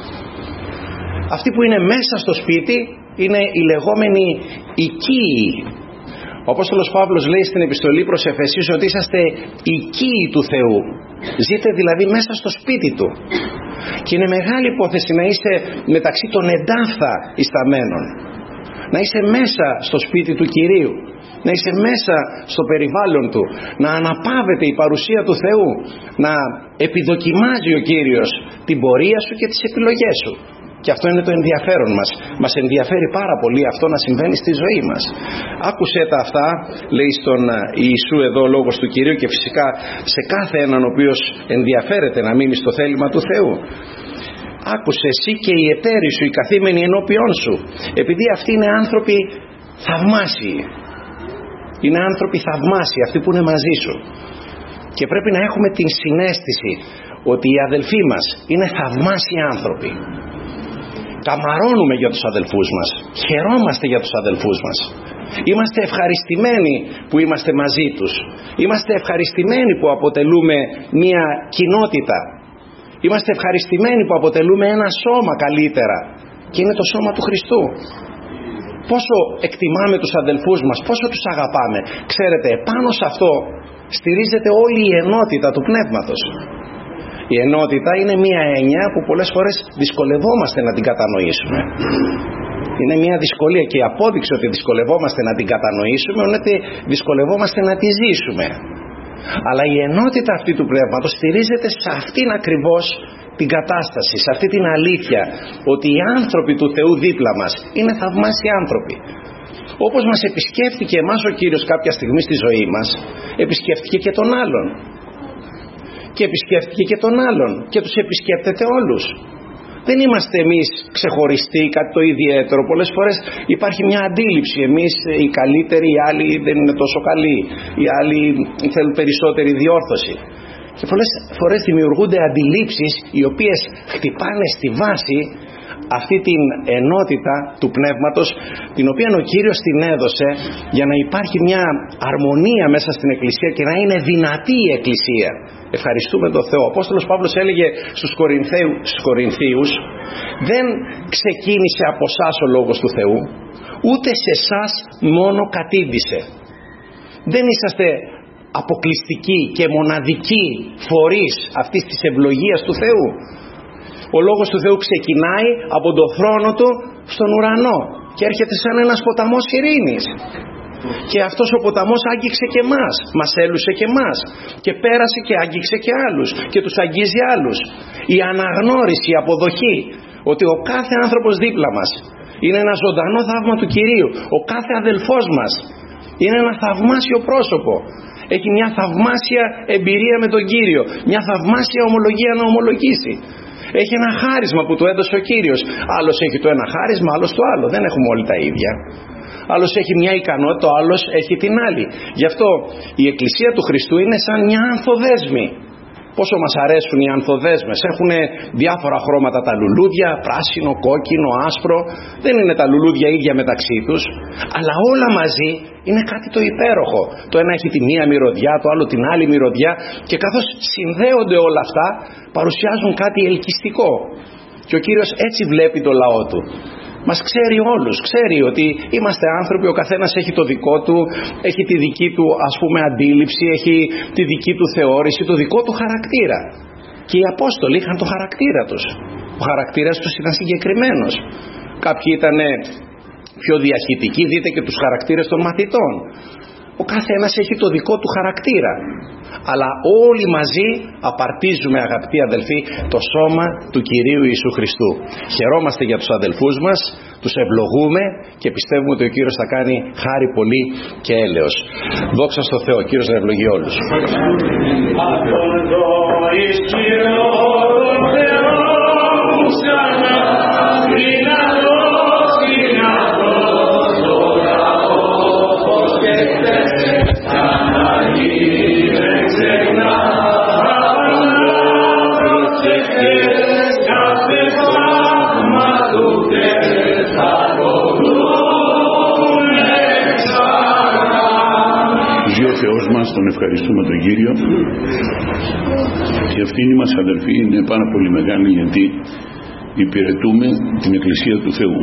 Αυτοί που είναι μέσα στο σπίτι είναι οι λεγόμενοι οικίοι. Ο Απόστολος Παύλος λέει στην επιστολή προς Εφεσίους ότι είσαστε οικίοι του Θεού. Ζείτε δηλαδή μέσα στο σπίτι Του. Και είναι μεγάλη υπόθεση να είσαι μεταξύ των εντάφθα ισταμένων. Να είσαι μέσα στο σπίτι του Κυρίου. Να είσαι μέσα στο περιβάλλον Του. Να αναπαύεται η παρουσία του Θεού. Να επιδοκιμάζει ο Κύριος την πορεία σου και τις επιλογές σου. Και αυτό είναι το ενδιαφέρον μας. Μας ενδιαφέρει πάρα πολύ αυτό να συμβαίνει στη ζωή μας. Άκουσέ τα αυτά, λέει στον Ιησού εδώ ο λόγος του Κυρίου, και φυσικά σε κάθε έναν ο οποίος ενδιαφέρεται να μείνει στο θέλημα του Θεού. Άκουσε εσύ και οι εταίροι σου, οι καθήμενοι ενώπιόν σου, επειδή αυτοί είναι άνθρωποι θαυμάσιοι. Είναι άνθρωποι θαυμάσιοι αυτοί που είναι μαζί σου. Και πρέπει να έχουμε την συναίσθηση ότι οι αδελφοί μας είναι θαυμάσιοι άνθρωποι. Καμαρώνουμε για τους αδελφούς μας. Χαιρόμαστε για τους αδελφούς μας. Είμαστε ευχαριστημένοι που είμαστε μαζί τους. Είμαστε ευχαριστημένοι που αποτελούμε μια κοινότητα. Είμαστε ευχαριστημένοι που αποτελούμε ένα σώμα καλύτερα. Και είναι το σώμα του Χριστού. Πόσο εκτιμάμε τους αδελφούς μας, πόσο τους αγαπάμε. Ξέρετε, πάνω σε αυτό στηρίζεται όλη η ενότητα του πνεύματος. Η ενότητα είναι μια έννοια που πολλές φορές δυσκολευόμαστε να την κατανοήσουμε. Είναι μια δυσκολία, και η απόδειξη ότι δυσκολευόμαστε να την κατανοήσουμε είναι ότι δυσκολευόμαστε να τη ζήσουμε. Αλλά η ενότητα αυτή του πνεύματος στηρίζεται σε αυτήν ακριβώς την κατάσταση, σε αυτή την αλήθεια, ότι οι άνθρωποι του Θεού δίπλα μας είναι θαυμάσιοι άνθρωποι. Όπως μας επισκέφτηκε εμάς ο Κύριος κάποια στιγμή στη ζωή μας, επισκέφτηκε και τον άλλον. Και επισκέφτηκε και τον άλλον και τους επισκέπτεται όλους. Δεν είμαστε εμείς ξεχωριστοί, κάτι το ιδιαίτερο. Πολλές φορές υπάρχει μια αντίληψη. Εμείς οι καλύτεροι, οι άλλοι δεν είναι τόσο καλοί. Οι άλλοι θέλουν περισσότερη διόρθωση. Και πολλές φορές δημιουργούνται αντιλήψεις οι οποίες χτυπάνε στη βάση αυτή την ενότητα του πνεύματος, την οποία ο Κύριος την έδωσε για να υπάρχει μια αρμονία μέσα στην Εκκλησία και να είναι δυνατή η Εκκλησία. Ευχαριστούμε τον Θεό. Ο Απόστολος Παύλος έλεγε στους Κορινθέου, στους Κορινθίους, δεν ξεκίνησε από εσάς ο Λόγος του Θεού, ούτε σε εσάς μόνο κατήντησε. Δεν είσαστε αποκλειστικοί και μοναδικοί φορείς αυτής της ευλογίας του Θεού. Ο Λόγος του Θεού ξεκινάει από τον θρόνο του στον ουρανό και έρχεται σαν ένας ποταμός ειρήνης. Και αυτός ο ποταμός άγγιξε και εμάς, μας έλουσε και εμάς και πέρασε και άγγιξε και άλλους και τους αγγίζει άλλους. Η αναγνώριση, η αποδοχή ότι ο κάθε άνθρωπος δίπλα μας είναι ένα ζωντανό θαύμα του Κυρίου. Ο κάθε αδελφός μας είναι ένα θαυμάσιο πρόσωπο. Έχει μια θαυμάσια εμπειρία με τον Κύριο, μια θαυμάσια ομολογία να ομολογήσει. Έχει ένα χάρισμα που του έδωσε ο Κύριος. Άλλος έχει το ένα χάρισμα, άλλος το άλλο. Δεν έχουμε όλοι τα ίδια. Άλλος έχει μια ικανότητα, ο άλλος έχει την άλλη. Γι' αυτό η Εκκλησία του Χριστού είναι σαν μια ανθοδέσμη. Πόσο μας αρέσουν οι ανθοδέσμες. Έχουν διάφορα χρώματα τα λουλούδια, πράσινο, κόκκινο, άσπρο. Δεν είναι τα λουλούδια ίδια μεταξύ τους, αλλά όλα μαζί είναι κάτι το υπέροχο. Το ένα έχει τη μία μυρωδιά, το άλλο την άλλη μυρωδιά, και καθώς συνδέονται όλα αυτά παρουσιάζουν κάτι ελκυστικό. Και ο Κύριος έτσι βλέπει το λαό του. Μας ξέρει όλους, ξέρει ότι είμαστε άνθρωποι, ο καθένας έχει το δικό του, έχει τη δική του ας πούμε αντίληψη, έχει τη δική του θεώρηση, το δικό του χαρακτήρα. Και οι Απόστολοι είχαν το χαρακτήρα τους. Ο χαρακτήρας τους ήταν συγκεκριμένος. Κάποιοι ήταν πιο διαχυτικοί, δείτε και τους χαρακτήρες των μαθητών. Ο κάθε ένας έχει το δικό του χαρακτήρα. Αλλά όλοι μαζί απαρτίζουμε, αγαπητοί αδελφοί, το σώμα του Κυρίου Ιησού Χριστού. Χαιρόμαστε για τους αδελφούς μας, τους ευλογούμε και πιστεύουμε ότι ο Κύριος θα κάνει χάρη πολύ και έλεος. Δόξα στο Θεό. Ο Κύριος να ευλογεί όλους. Τον ευχαριστούμε τον Κύριο. Η ευθύνη μας, αδελφοί, είναι πάρα πολύ μεγάλη, γιατί υπηρετούμε την Εκκλησία του Θεού.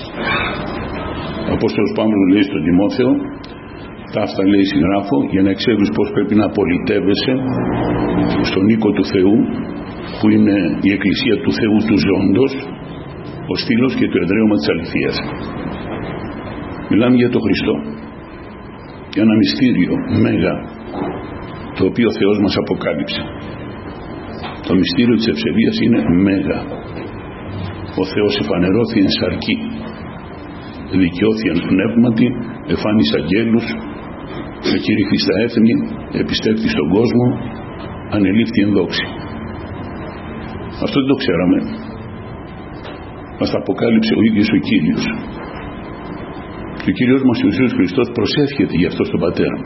Ο Απόστολος Παύλος λέει στον Τιμόθεο, τα αυτά λέει συγγράφω, για να ξέρεις πως πρέπει να απολυτεύεσαι στον οίκο του Θεού, που είναι η Εκκλησία του Θεού του Ζώντος, ο στήλος και το εδραίωμα της αληθείας. Μιλάμε για τον Χριστό, για ένα μυστήριο μέγα, το οποίο ο Θεός μας αποκάλυψε. Το μυστήριο της ευσεβίας είναι μέγα. Ο Θεός εφανερώθη εν σαρκή, δικαιώθη εν πνεύματι, εφάνης αγγέλους, εκηρυχθεί στα έθνη, επιστέφθη στον κόσμο, ανελήφθη εν δόξη. Αυτό δεν το ξέραμε. Μας τα αποκάλυψε ο ίδιος ο Κύριος. Και ο Κύριος μας ο Ιησούς Χριστός προσεύχεται γι' αυτό στον Πατέρα.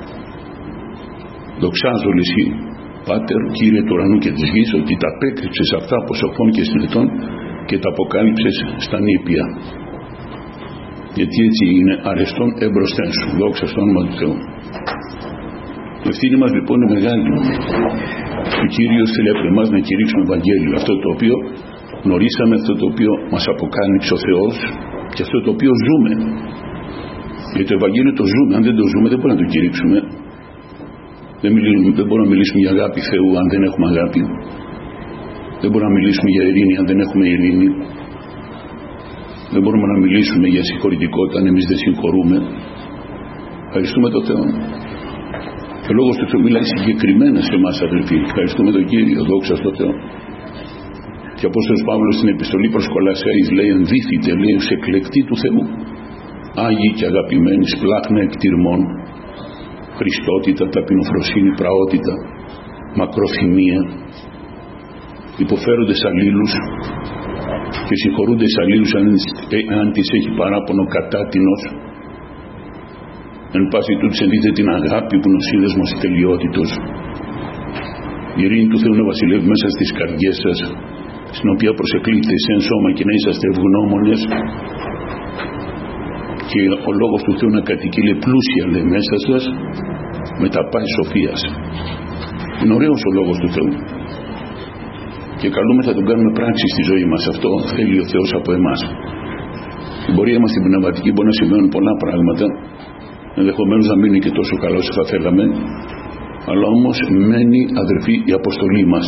Δοξάζω λυσί, Πάτερ, Κύριε του ουρανού και της γης, ότι τα απέκρυψες αυτά από σοφών και συνετών και τα αποκάλυψες στα νήπια. Γιατί έτσι είναι αρεστόν εμπροσθέν σου. Δόξα στο όνομα του Θεού. Η ευθύνη μας λοιπόν είναι μεγάλη. Ο Κύριος θέλει από εμάς να κηρύξουμε Ευαγγέλιο. Αυτό το οποίο γνωρίσαμε, αυτό το οποίο μας αποκάλυψε ο Θεός και αυτό το οποίο ζούμε. Γιατί το Ευαγγέλιο το ζούμε. Αν δεν το ζούμε δεν μπορούμε να το κηρύξουμε. Δεν, μιλήσουμε, δεν μπορούμε να μιλήσουμε για αγάπη Θεού αν δεν έχουμε αγάπη. Δεν μπορούμε να μιλήσουμε για ειρήνη αν δεν έχουμε ειρήνη. Δεν μπορούμε να μιλήσουμε για συγχωρητικότητα αν εμείς δεν συγχωρούμε. Ευχαριστούμε τον Θεό. Και ο Λόγος του Θεού μιλάει συγκεκριμένα σε εμάς, αδελφοί. Ευχαριστούμε τον Κύριο. Δόξα στον Θεό. Και ο Απόστολος Παύλος στην επιστολή προς Κολασσαίους λέει: ενδύθητε, λέει, ως εκλεκτοί του Θεού, άγιοι και αγαπημένοι, σπλάχνα εκτιρμών, χριστότητα, ταπεινοφροσύνη, πραότητα, μακροθυμία, υποφέροντες αλλήλους, και συγχωρούνται εις αλλήλους αν, αν της έχει παράπονο κατάτινος. Εν πάση τούτης ενδείτε την αγάπη που είναι ο σύνδεσμος τελειότητος. Η ειρήνη του Θεού να βασιλεύει μέσα στις καρδιές σας, στην οποία προσεκλείτε σε εν σώμα και να είσαστε ευγνώμονες, και ο λόγος του Θεού να κατοικεί πλούσια λέει μέσα σας με τα πάθη σοφίας. Είναι ωραίος ο λόγος του Θεού και καλούμε θα τον κάνουμε πράξη στη ζωή μας. Αυτό θέλει ο Θεός από εμάς. Στην πορεία μας στην πνευματική μπορεί να σημαίνουν πολλά πράγματα, ενδεχομένως να μείνει και τόσο καλό όσο θα θέλαμε, αλλά όμως μένει αδερφοί η αποστολή μας.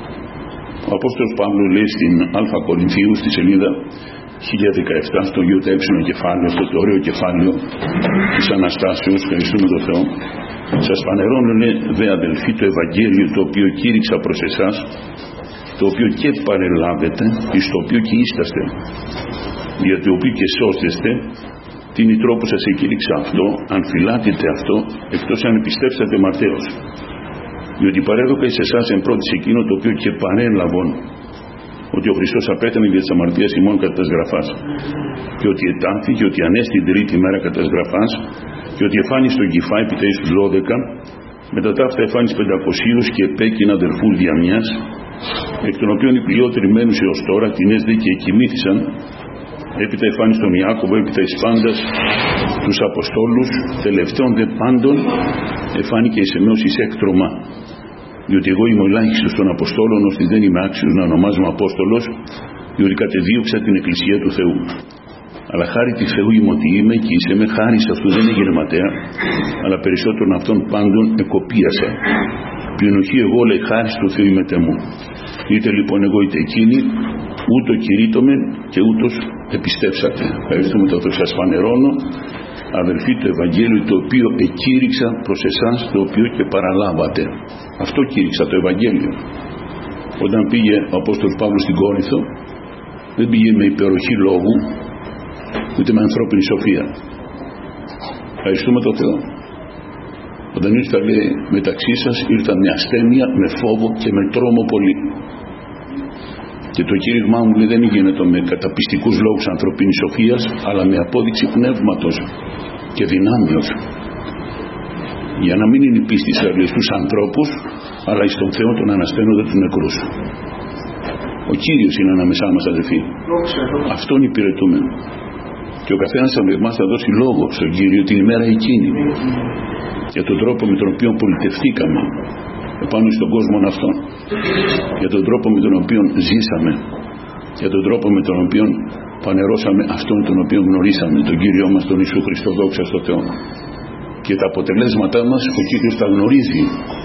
Ο Απόστολος Παύλος λέει στην Α Κορινθίου στη σελίδα χίλια δεκαεπτά στο ΙΕ κεφάλαιο, στο ωραίο κεφάλαιο της Αναστάσεως, ευχαριστούμε τον Θεό, σας φανερώνω λέει δε αδελφοί το Ευαγγέλιο το οποίο κήρυξα προς εσάς, το οποίο και παρελάβετε εις το οποίο και ίσταστε, για το οποίο και σώστεστε, την η τρόπο σας εκήρυξα αυτό, αν φυλάτετε αυτό, εκτός αν πιστέψατε ματέως. Διότι παρέδοκα εις εσάς εν πρώτης εκείνο το οποίο και παρέλαβον, ότι ο Χριστός απέθανε για τις αμαρτίες ημών κατά τας γραφάς, και ότι ετάνθη και ότι ανέστη την τρίτη μέρα κατά τας γραφάς, και ότι εφάνει στον Κηφά επί τα εις τους δώδεκα, μετά τα αυτά εφάνει πεντακοσίους και επέκεινα αδερφούς διαμιάς, εκ των οποίων οι πλειότεροι μένους έως τώρα την έσδε και εκοιμήθησαν, έπειτα εφάνει στον Ιάκωβο, έπειτα εις πάντας τους Αποστόλους, τελευταίων δε πάντων εφάνει και εις εμέως εις έκτρωμα. Διότι εγώ είμαι ο ελάχιστος των Αποστόλων, ώστε δεν είμαι άξιος να ονομάζομαι Απόστολος, διότι κατεδίωξα την Εκκλησία του Θεού. Αλλά χάρη τη Θεού είμαι ότι είμαι και είσαι με, χάρη σε αυτού δεν έγινε ματέα, αλλά περισσότερον αυτών πάντων εκοπίασα. Ποιονοχή εγώ λέει χάρη του Θεού είμαι τεμού. Είτε λοιπόν εγώ είτε εκείνοι, ούτω κηρύττομαι και ούτως επιστέψατε. Ευχαριστούμε τον Θεό. Σας φανερώνω αδελφοί το Ευαγγέλιο το οποίο εκήρυξα προς εσάς, το οποίο και παραλάβατε. Αυτό κήρυξα, το Ευαγγέλιο. Όταν πήγε ο Απόστολος Παύλος στην Κόρινθο, δεν πήγε με υπεροχή λόγου ούτε με ανθρώπινη σοφία. Ευχαριστούμε τον Θεό. Όταν ήρθα λέει μεταξύ σας ήρθα με ασθένεια, με φόβο και με τρόμο πολύ. Και το κήρυγμά μου λέει δεν γίνεται με καταπιστικούς λόγους ανθρωπίνης σοφίας, αλλά με απόδειξη πνεύματος και δυνάμεως, για να μην είναι η πίστη στους ανθρώπους, αλλά εις τον Θεό τον ανασταίνοντα τους νεκρούς. Ο Κύριος είναι ανάμεσά μας αδελφοί. Αυτόν υπηρετούμε. Και ο καθένας από εμάς θα δώσει λόγο στον Κύριο την ημέρα εκείνη για τον τρόπο με τον οποίο πολιτευτήκαμε επάνω στον κόσμο αυτόν, για τον τρόπο με τον οποίο ζήσαμε, για τον τρόπο με τον οποίο φανερώσαμε αυτόν τον οποίο γνωρίσαμε, τον Κύριό μας τον Ιησού Χριστό, δόξα στο Θεό. Και τα αποτελέσματά μας ο Κύριος τα γνωρίζει.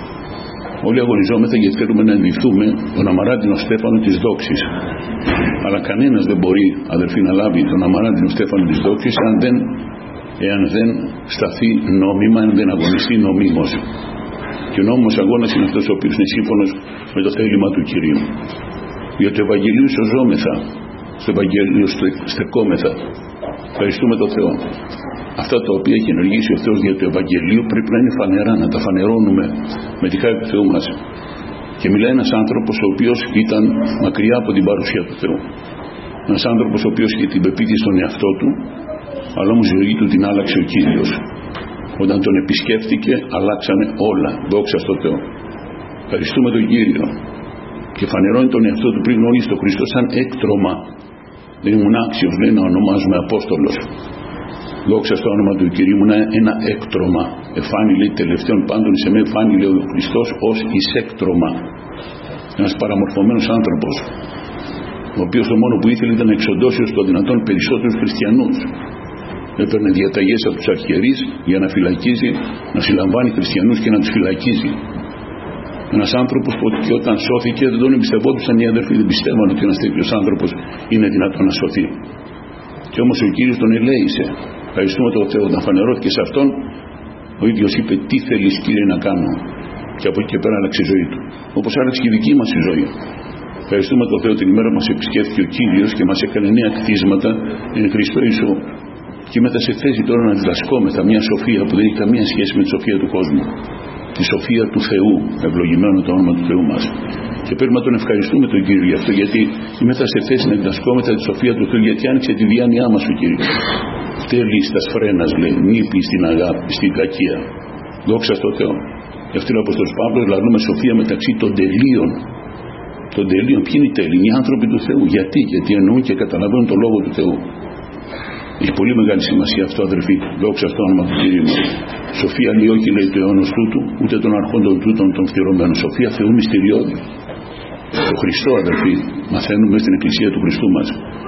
Όλοι αγωνιζόμεθα γιατί θέλουμε να ενδειχθούμε τον αμαράτινο στέφανο της δόξης, αλλά κανένας δεν μπορεί αδελφοί να λάβει τον αμαράτινο στέφανο της δόξης αν δεν, εάν δεν σταθεί νόμιμα, αν δεν αγωνιστεί νομίμως. Και ο νόμιμος αγώνας είναι αυτός ο οποίος είναι σύμφωνος με το θέλημα του Κυρίου. Για το Ευαγγελίο σωζόμεθα, στο Ευαγγέλιο στεκόμεθα. Ευχαριστούμε τον Θεό. Αυτά τα οποία έχει ενεργήσει ο Θεός για το Ευαγγελίο πρέπει να είναι φανερά, να τα φανερώνουμε με τη χάρη του Θεού μας. Και μιλάει ένας άνθρωπος ο οποίος ήταν μακριά από την παρουσία του Θεού. Ένας άνθρωπος ο οποίος είχε την πεποίθηση στον εαυτό του, αλλά όμως η ζωή του την άλλαξε ο Κύριος. Όταν τον επισκέφτηκε αλλάξανε όλα. Δόξα στο Θεό. Ευχαριστούμε τον Κύριο. Και φανερώνει τον εαυτό του πριν όλοι στο Χριστό σαν έκτρωμα. Δεν ήμουν άξιος λέει να ονομάζουμε Απόστολος. Δόξα στο όνομα του Κυρίου μου, ένα έκτρωμα. Εφάνει λέει τελευταίων πάντων σε με εφάνει λέει ο Χριστός ως εις έκτρωμα. Ένας παραμορφωμένος άνθρωπος, ο οποίος το μόνο που ήθελε ήταν να εξοντώσει ως το δυνατόν περισσότερους χριστιανούς. Έπαιρνε διαταγές από τους αρχιερείς για να φυλακίζει, να συλλαμβάνει χριστιανούς και να τους φυλακίζει. Ένας άνθρωπος που και όταν σώθηκε δεν τον εμπιστευόντουσαν οι αδερφοί, δεν πιστεύαν ότι ένας τέτοιος άνθρωπος είναι δυνατόν να σωθεί. Και όμως ο Κύριος τον ελέησε. Ευχαριστούμε τον Θεό, όταν φανερώθηκε σε αυτόν, ο ίδιος είπε: τι θέλεις Κύριε να κάνω? Και από εκεί και πέρα άλλαξε η ζωή του. Όπως άλλαξε και η δική μας η ζωή. Ευχαριστούμε τον Θεό την ημέρα που μας επισκέφθηκε ο Κύριος και μας έκανε νέα κτίσματα εν Χριστώ Ιησού. Και μετά σε θέση τώρα να διδασκόμεθα μια σοφία που δεν έχει καμία σχέση με τη σοφία του κόσμου. Τη σοφία του Θεού, ευλογημένο το όνομα του Θεού μας. Και Και πρέπει να τον ευχαριστούμε τον Κύριο γι' αυτό, γιατί είμαστε σε θέση να διδασκόμεθα τη σοφία του Θεού, γιατί άνοιξε τη διάνοιά μας ο Κύριος. Τέλει στα φρένας, λέει, νύπη στην αγάπη, στην κακία. Δόξα στο Θεό. Γι' αυτό ο Απόστολος Παύλος λαλούμε σοφία μεταξύ των τελείων. Των τελείων, ποιοι είναι οι τέλειοι? Οι άνθρωποι του Θεού. Γιατί? Γιατί εννοούν και καταλαβαίνουν τον λόγο του Θεού. Έχει πολύ μεγάλη σημασία αυτό, αδερφοί. Δόξα στο όνομα του Κυρίου. Σοφία λέει όχι, λέει, το αιώνος τούτου, ούτε των αρχόντων τούτων των φθηρωμένων. Σοφία Θεού μυστηριώδη. Το Χριστό, αδερφοί, μαθαίνουμε στην Εκκλησία του Χριστού μας.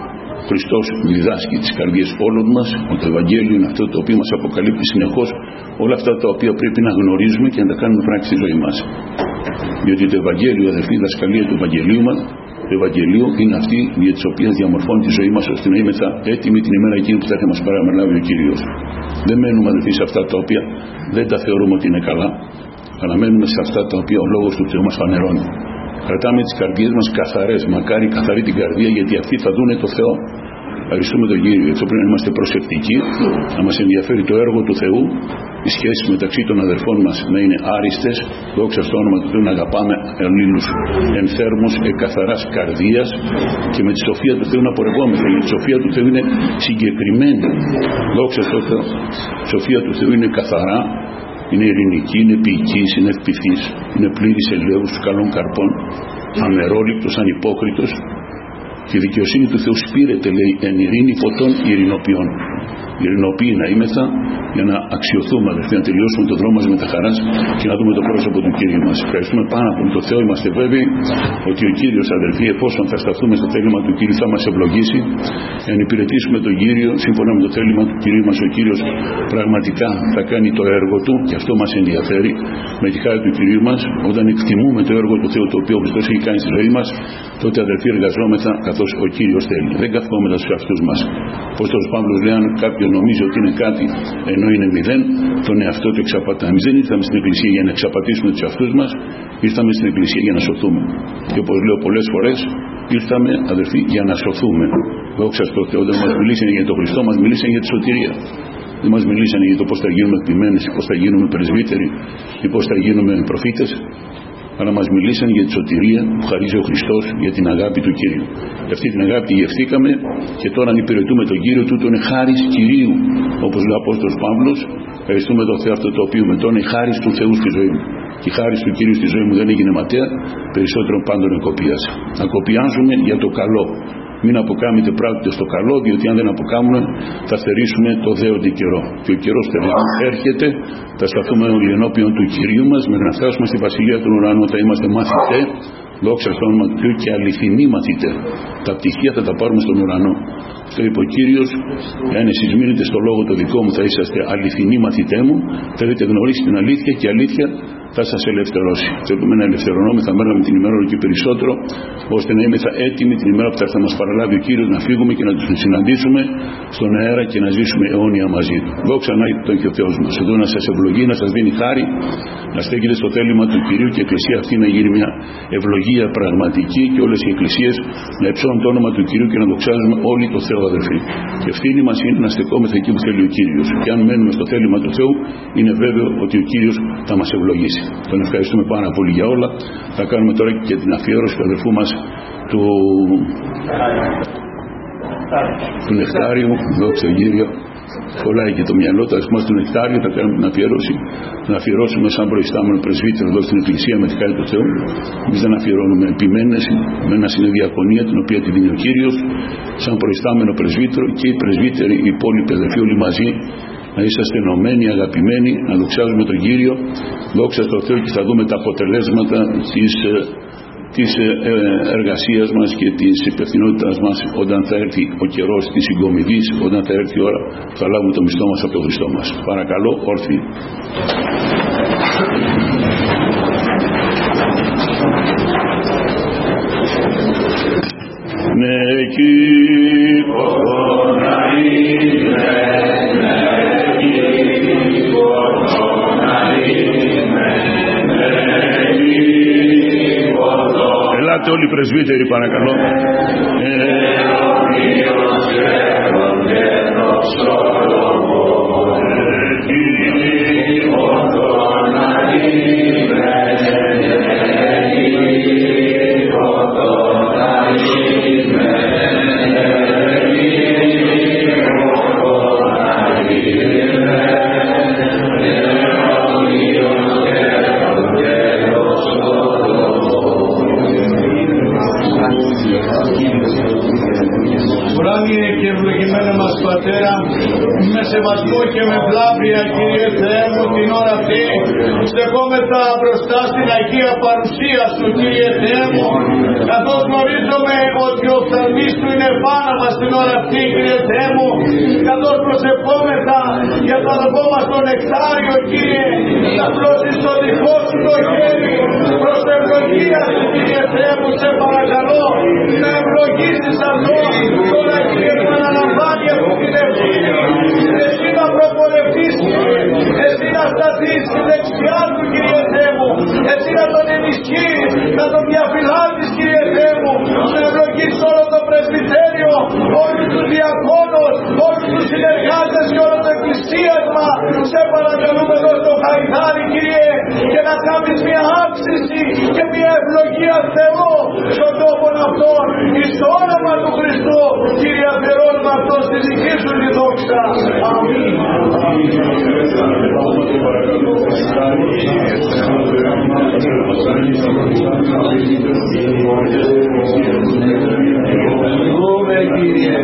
Ο Χριστός διδάσκει τις καρδιές όλων μας, ότι το Ευαγγέλιο είναι αυτό το οποίο μας αποκαλύπτει συνεχώς όλα αυτά τα οποία πρέπει να γνωρίζουμε και να τα κάνουμε πράξη στη ζωή μας. Διότι το Ευαγγέλιο, αδερφοί, η δασκαλία του Ευαγγελίου μας, το Ευαγγελίο είναι αυτή για τις οποίες διαμορφώνει τη ζωή μας, ώστε να είμαστε έτοιμοι την ημέρα εκείνη που θα έρθει να μας παραλάβει ο Κύριος. Δεν μένουμε, αδερφοί, σε αυτά τα οποία δεν τα θεωρούμε ότι είναι καλά, αλλά μένουμε σε αυτά τα οποία ο λόγος του Θεού μας φανερώνει. Κρατάμε τις καρδιές μας καθαρές, μακάρι καθαρή την καρδία, γιατί αυτοί θα δούνε το Θεό. Ευχαριστούμε τον Κύριο. Έτσι πρέπει να είμαστε προσεκτικοί, να μας ενδιαφέρει το έργο του Θεού, οι σχέσεις μεταξύ των αδερφών μας να είναι άριστες, δόξα στο όνομα του Θεού, να αγαπάμε αλλήλους εν θέρμος, εκ καθαράς καρδίας και με τη σοφία του Θεού να πορευόμεθα. Η σοφία του Θεού είναι συγκεκριμένη. Δόξα στο Θεό. Η σοφία του Θεού είναι καθαρά. Είναι ειρηνική, είναι ποιητής, είναι ευπηθής, είναι πλήρης ελέους, καλών καρπών, αμερόληπτος, ανυπόκριτος. Και η δικαιοσύνη του Θεού σπείρεται, λέει, εν ειρήνη ποτών ειρηνοποιών. Ειρηνοποιοί να είμεθα για να αξιωθούμε, αδερφοί, να τελειώσουμε τον δρόμο μας με τα χαράς και να δούμε το πρόσωπο του Κύριου μας. Ευχαριστούμε πάρα πολύ τον Θεό. Είμαστε βέβαιοι ότι ο Κύριος, αδερφοί, εφόσον θα σταθούμε στο θέλημα του Κύριου, θα μας ευλογήσει. Εάν υπηρετήσουμε τον Κύριο σύμφωνα με το θέλημα του Κυρίου μας, ο Κύριος πραγματικά θα κάνει το έργο του και αυτό μας ενδιαφέρει. Με τη χάρη του Κυρίου μας, όταν εκτιμούμε το έργο του Θεού το οποίο ο Χριστός έχει κάνει στη ζωή μας, τότε, αδερφοί, εργαζόμεθα καθώς ο Κύριος θέλει. Δεν καθόμεθα στους εαυτούς μας. Ο Απόστολος Παύλος λέει: αν κάποιος νομίζει ότι είναι κάτι ενώ είναι μηδέν, τον εαυτό του εξαπατά. Εμείς δεν ήρθαμε στην Εκκλησία για να εξαπατήσουμε τους εαυτούς μας, ήρθαμε στην Εκκλησία για να σωθούμε. Και όπως λέω πολλές φορές, ήρθαμε, αδερφοί, για να σωθούμε. Δόξα στο Θεό. Δεν μας μιλήσανε για τον Χριστό, μας μιλήσανε για τη σωτηρία. Δεν μας μιλήσανε για το πώς θα γίνουμε ποιμένες, πώς θα γίνουμε πρεσβύτεροι ή πώς θα γίνουμε προφήτες, αλλά μας μιλήσαν για τη σωτηρία που χαρίζει ο Χριστός, για την αγάπη του Κύριου. Και αυτή την αγάπη τη γευθήκαμε και τώρα αν υπηρετούμε τον Κύριο, τούτο είναι χάρις Κυρίου. Όπως λέει ο Απόστολος Παύλος, ευχαριστούμε τον Θεό αυτό το οποίο με τον είναι χάρις του Θεού στη ζωή μου. Και η χάρις του Κύριου στη ζωή μου δεν έγινε ματέα, περισσότερο πάντων εκοπίασα. Να κοπιάζουμε για το καλό. Μην αποκάμετε πράγματι στο καλό, διότι αν δεν αποκάμουμε θα στερήσουμε το δέοντι καιρό. Και ο καιρός έρχεται, θα σταθούμε όλοι ενώπιον του Κυρίου μας, μέχρι να φτάσουμε στη Βασιλεία του Ουρανού, θα είμαστε μαθητέ, δόξα στο όνομα του Θεού, και αληθινοί μαθητέ. Τα πτυχία θα τα πάρουμε στον ουρανό. Αυτό είπε ο Κύριος: εάν εσείς μείνετε στο λόγο το δικό μου, θα είσαστε αληθινοί μαθητέ μου, θα έχετε γνωρίσει την αλήθεια και η αλήθεια θα σας ελευθερώσει. Θέλουμε να ελευθερωνόμεθα μέρα με την ημέρα όλο και περισσότερο, ώστε να είμαστε έτοιμοι την ημέρα που θα έρθει να μας παραλάβει ο Κύριος, να φύγουμε και να τους συναντήσουμε στον αέρα και να ζήσουμε αιώνια μαζί του. Δόξα να είναι και ο Θεός μας. Εδώ να σας ευλογεί, να σας δίνει χάρη, να στέκετε στο θέλημα του Κυρίου και η Εκκλησία αυτή να γίνει μια ευλογία πραγματική και όλες οι εκκλησίες να υψώνουν το όνομα του Κυρίου και να δοξάζουμε όλοι το Θεό, αδερφοί. Και ευθύνη μας είναι να στεκόμεθα εκεί που θέλει ο Κύριος. Και αν μένουμε στο θέλημα του Θεού, είναι βέβαιο ότι ο Κύριος θα μας ευλογήσει. Τον ευχαριστούμε πάρα πολύ για όλα. Θα κάνουμε τώρα και την αφιέρωση του αδερφού μας του, του Νεκτάριου. Δόξα τον Κύριο. Κολλάει και το μυαλό του, ας πούμε, του Νεκτάριου. Θα κάνουμε την αφιέρωση. Να αφιερώσουμε σαν προϊστάμενο πρεσβύτερο εδώ στην Εκκλησία με τη χάρη του Θεού. Εμείς δεν αφιερώνουμε επιμένες. Με ένα είναι διακονία την οποία τη δίνει ο Κύριος. Σαν προϊστάμενο πρεσβύτερο και οι πρεσβύτεροι, οι υπόλοιποι αδερφοί όλοι μαζί, να είσαστε ενωμένοι, αγαπημένοι, να δοξάζουμε τον Κύριο. Δόξα στο Θεό και θα δούμε τα αποτελέσματα της, της εργασίας μας και της υπευθυνότητας μας όταν θα έρθει ο καιρός της συγκομιδής, όταν θα έρθει η ώρα που θα λάβουμε το μισθό μας από τον Χριστό μας. Παρακαλώ, όρθιοι. Ναι, εκεί να είναι. Ελάτε όλοι οι πρεσβύτεροι, παρακαλώ. σεβασμό και με πλάβρια, Κύριε Θεέ μου, την ώρα αυτή. Στεκόμεθα μπροστά στην Αγία Παρουσία Σου, Κύριε Θεέ μου, καθώς γνωρίζουμε ότι ο οφθαλμής Του είναι πάνω μας την ώρα αυτή, Κύριε Θεέ μου, καθώς προσευχόμεθα για το αδελφό μας τον Νεκτάριο, Κύριε, να πλώσεις το δικό Σου το χέρι προς την ευλογία Σου, Κύριε Θεέ μου, σε παρακαλώ να ευλογήσεις αυτό τον Αγίο που αναλαμβάνει από την ευθύνη. Εσύ να προπορευτείς, Κύριε, εσύ να σταθείς στη δεξιά Του, Κύριε Θεέ μου, εσύ να τον ενισχύεις, να τον διαφυλάτεις, Κύριε Θεέ μου, να ευλογείς όλο το πρεσβυτέριο, όλους τους διακόνους, όλους τους συνεργάτες και όλο το εκκλησίασμα. Σε παρακαλούμε εδώ στο Χαϊδάρι, Κύριε, και να κάνεις μια αύξηση και μια ευλογία Θεό στον τόπο αυτόν, εις το όνομα του Χριστού, Κύριε, αφιερώνουμε αυτό στη δική Σου τη δόξα. Αμήν. Δούμε, Κύριε.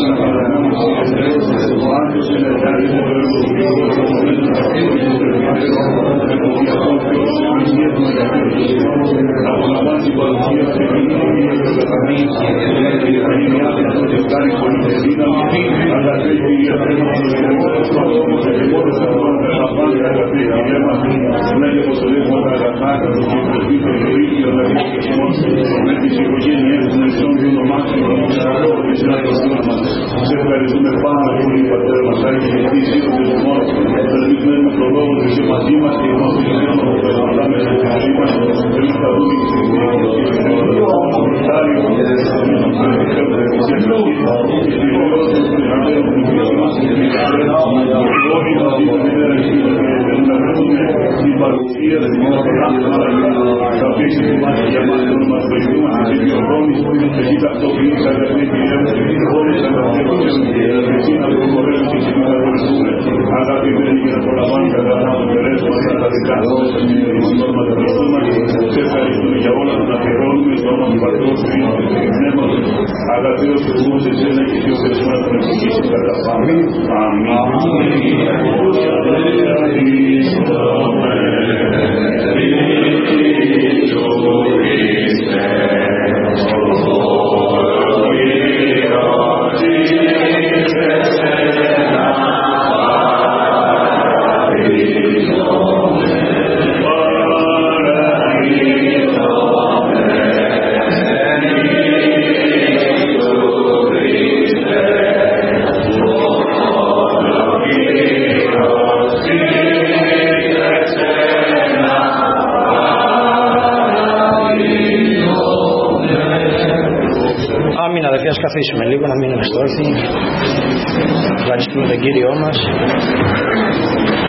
Σε ευχαριστούμε πάρα πολύ, Πατέρα μας, Άγιε, γιατί εσύ ο Θεός ελπίζουμε το λόγο του είσαι μαζί μας και μας δίνει το περνάμε σε ζωή μας. Εμείς θα δούμε και στην την παρουσία της θα πείξει τη μάχη για μας να μας βοηθούμε και δύο χρόνους εσύ ταυτοποιείς αγαπητοί Κύριε όλες αγαπητές εσύ να προχωρέσουν και εσύ να βοηθούμε αγαπημένοι και να προλαμβάνουν κατά να το περάσουμε στα τα δικά μας τα χριστούμα σε ευχαριστούμε για όλα να τα αφιερώνουμε στο όνομα του Πατρός του Υιού και του Πνεύματος αγαπητός του Θεού σε εσένα και πιο περισσότερο να τον ευχηθήσεις κατά πάμε. Ας καθίσουμε λίγο να μείνουμε στο όρθιο. Ευχαριστούμε τον Κύριό μας.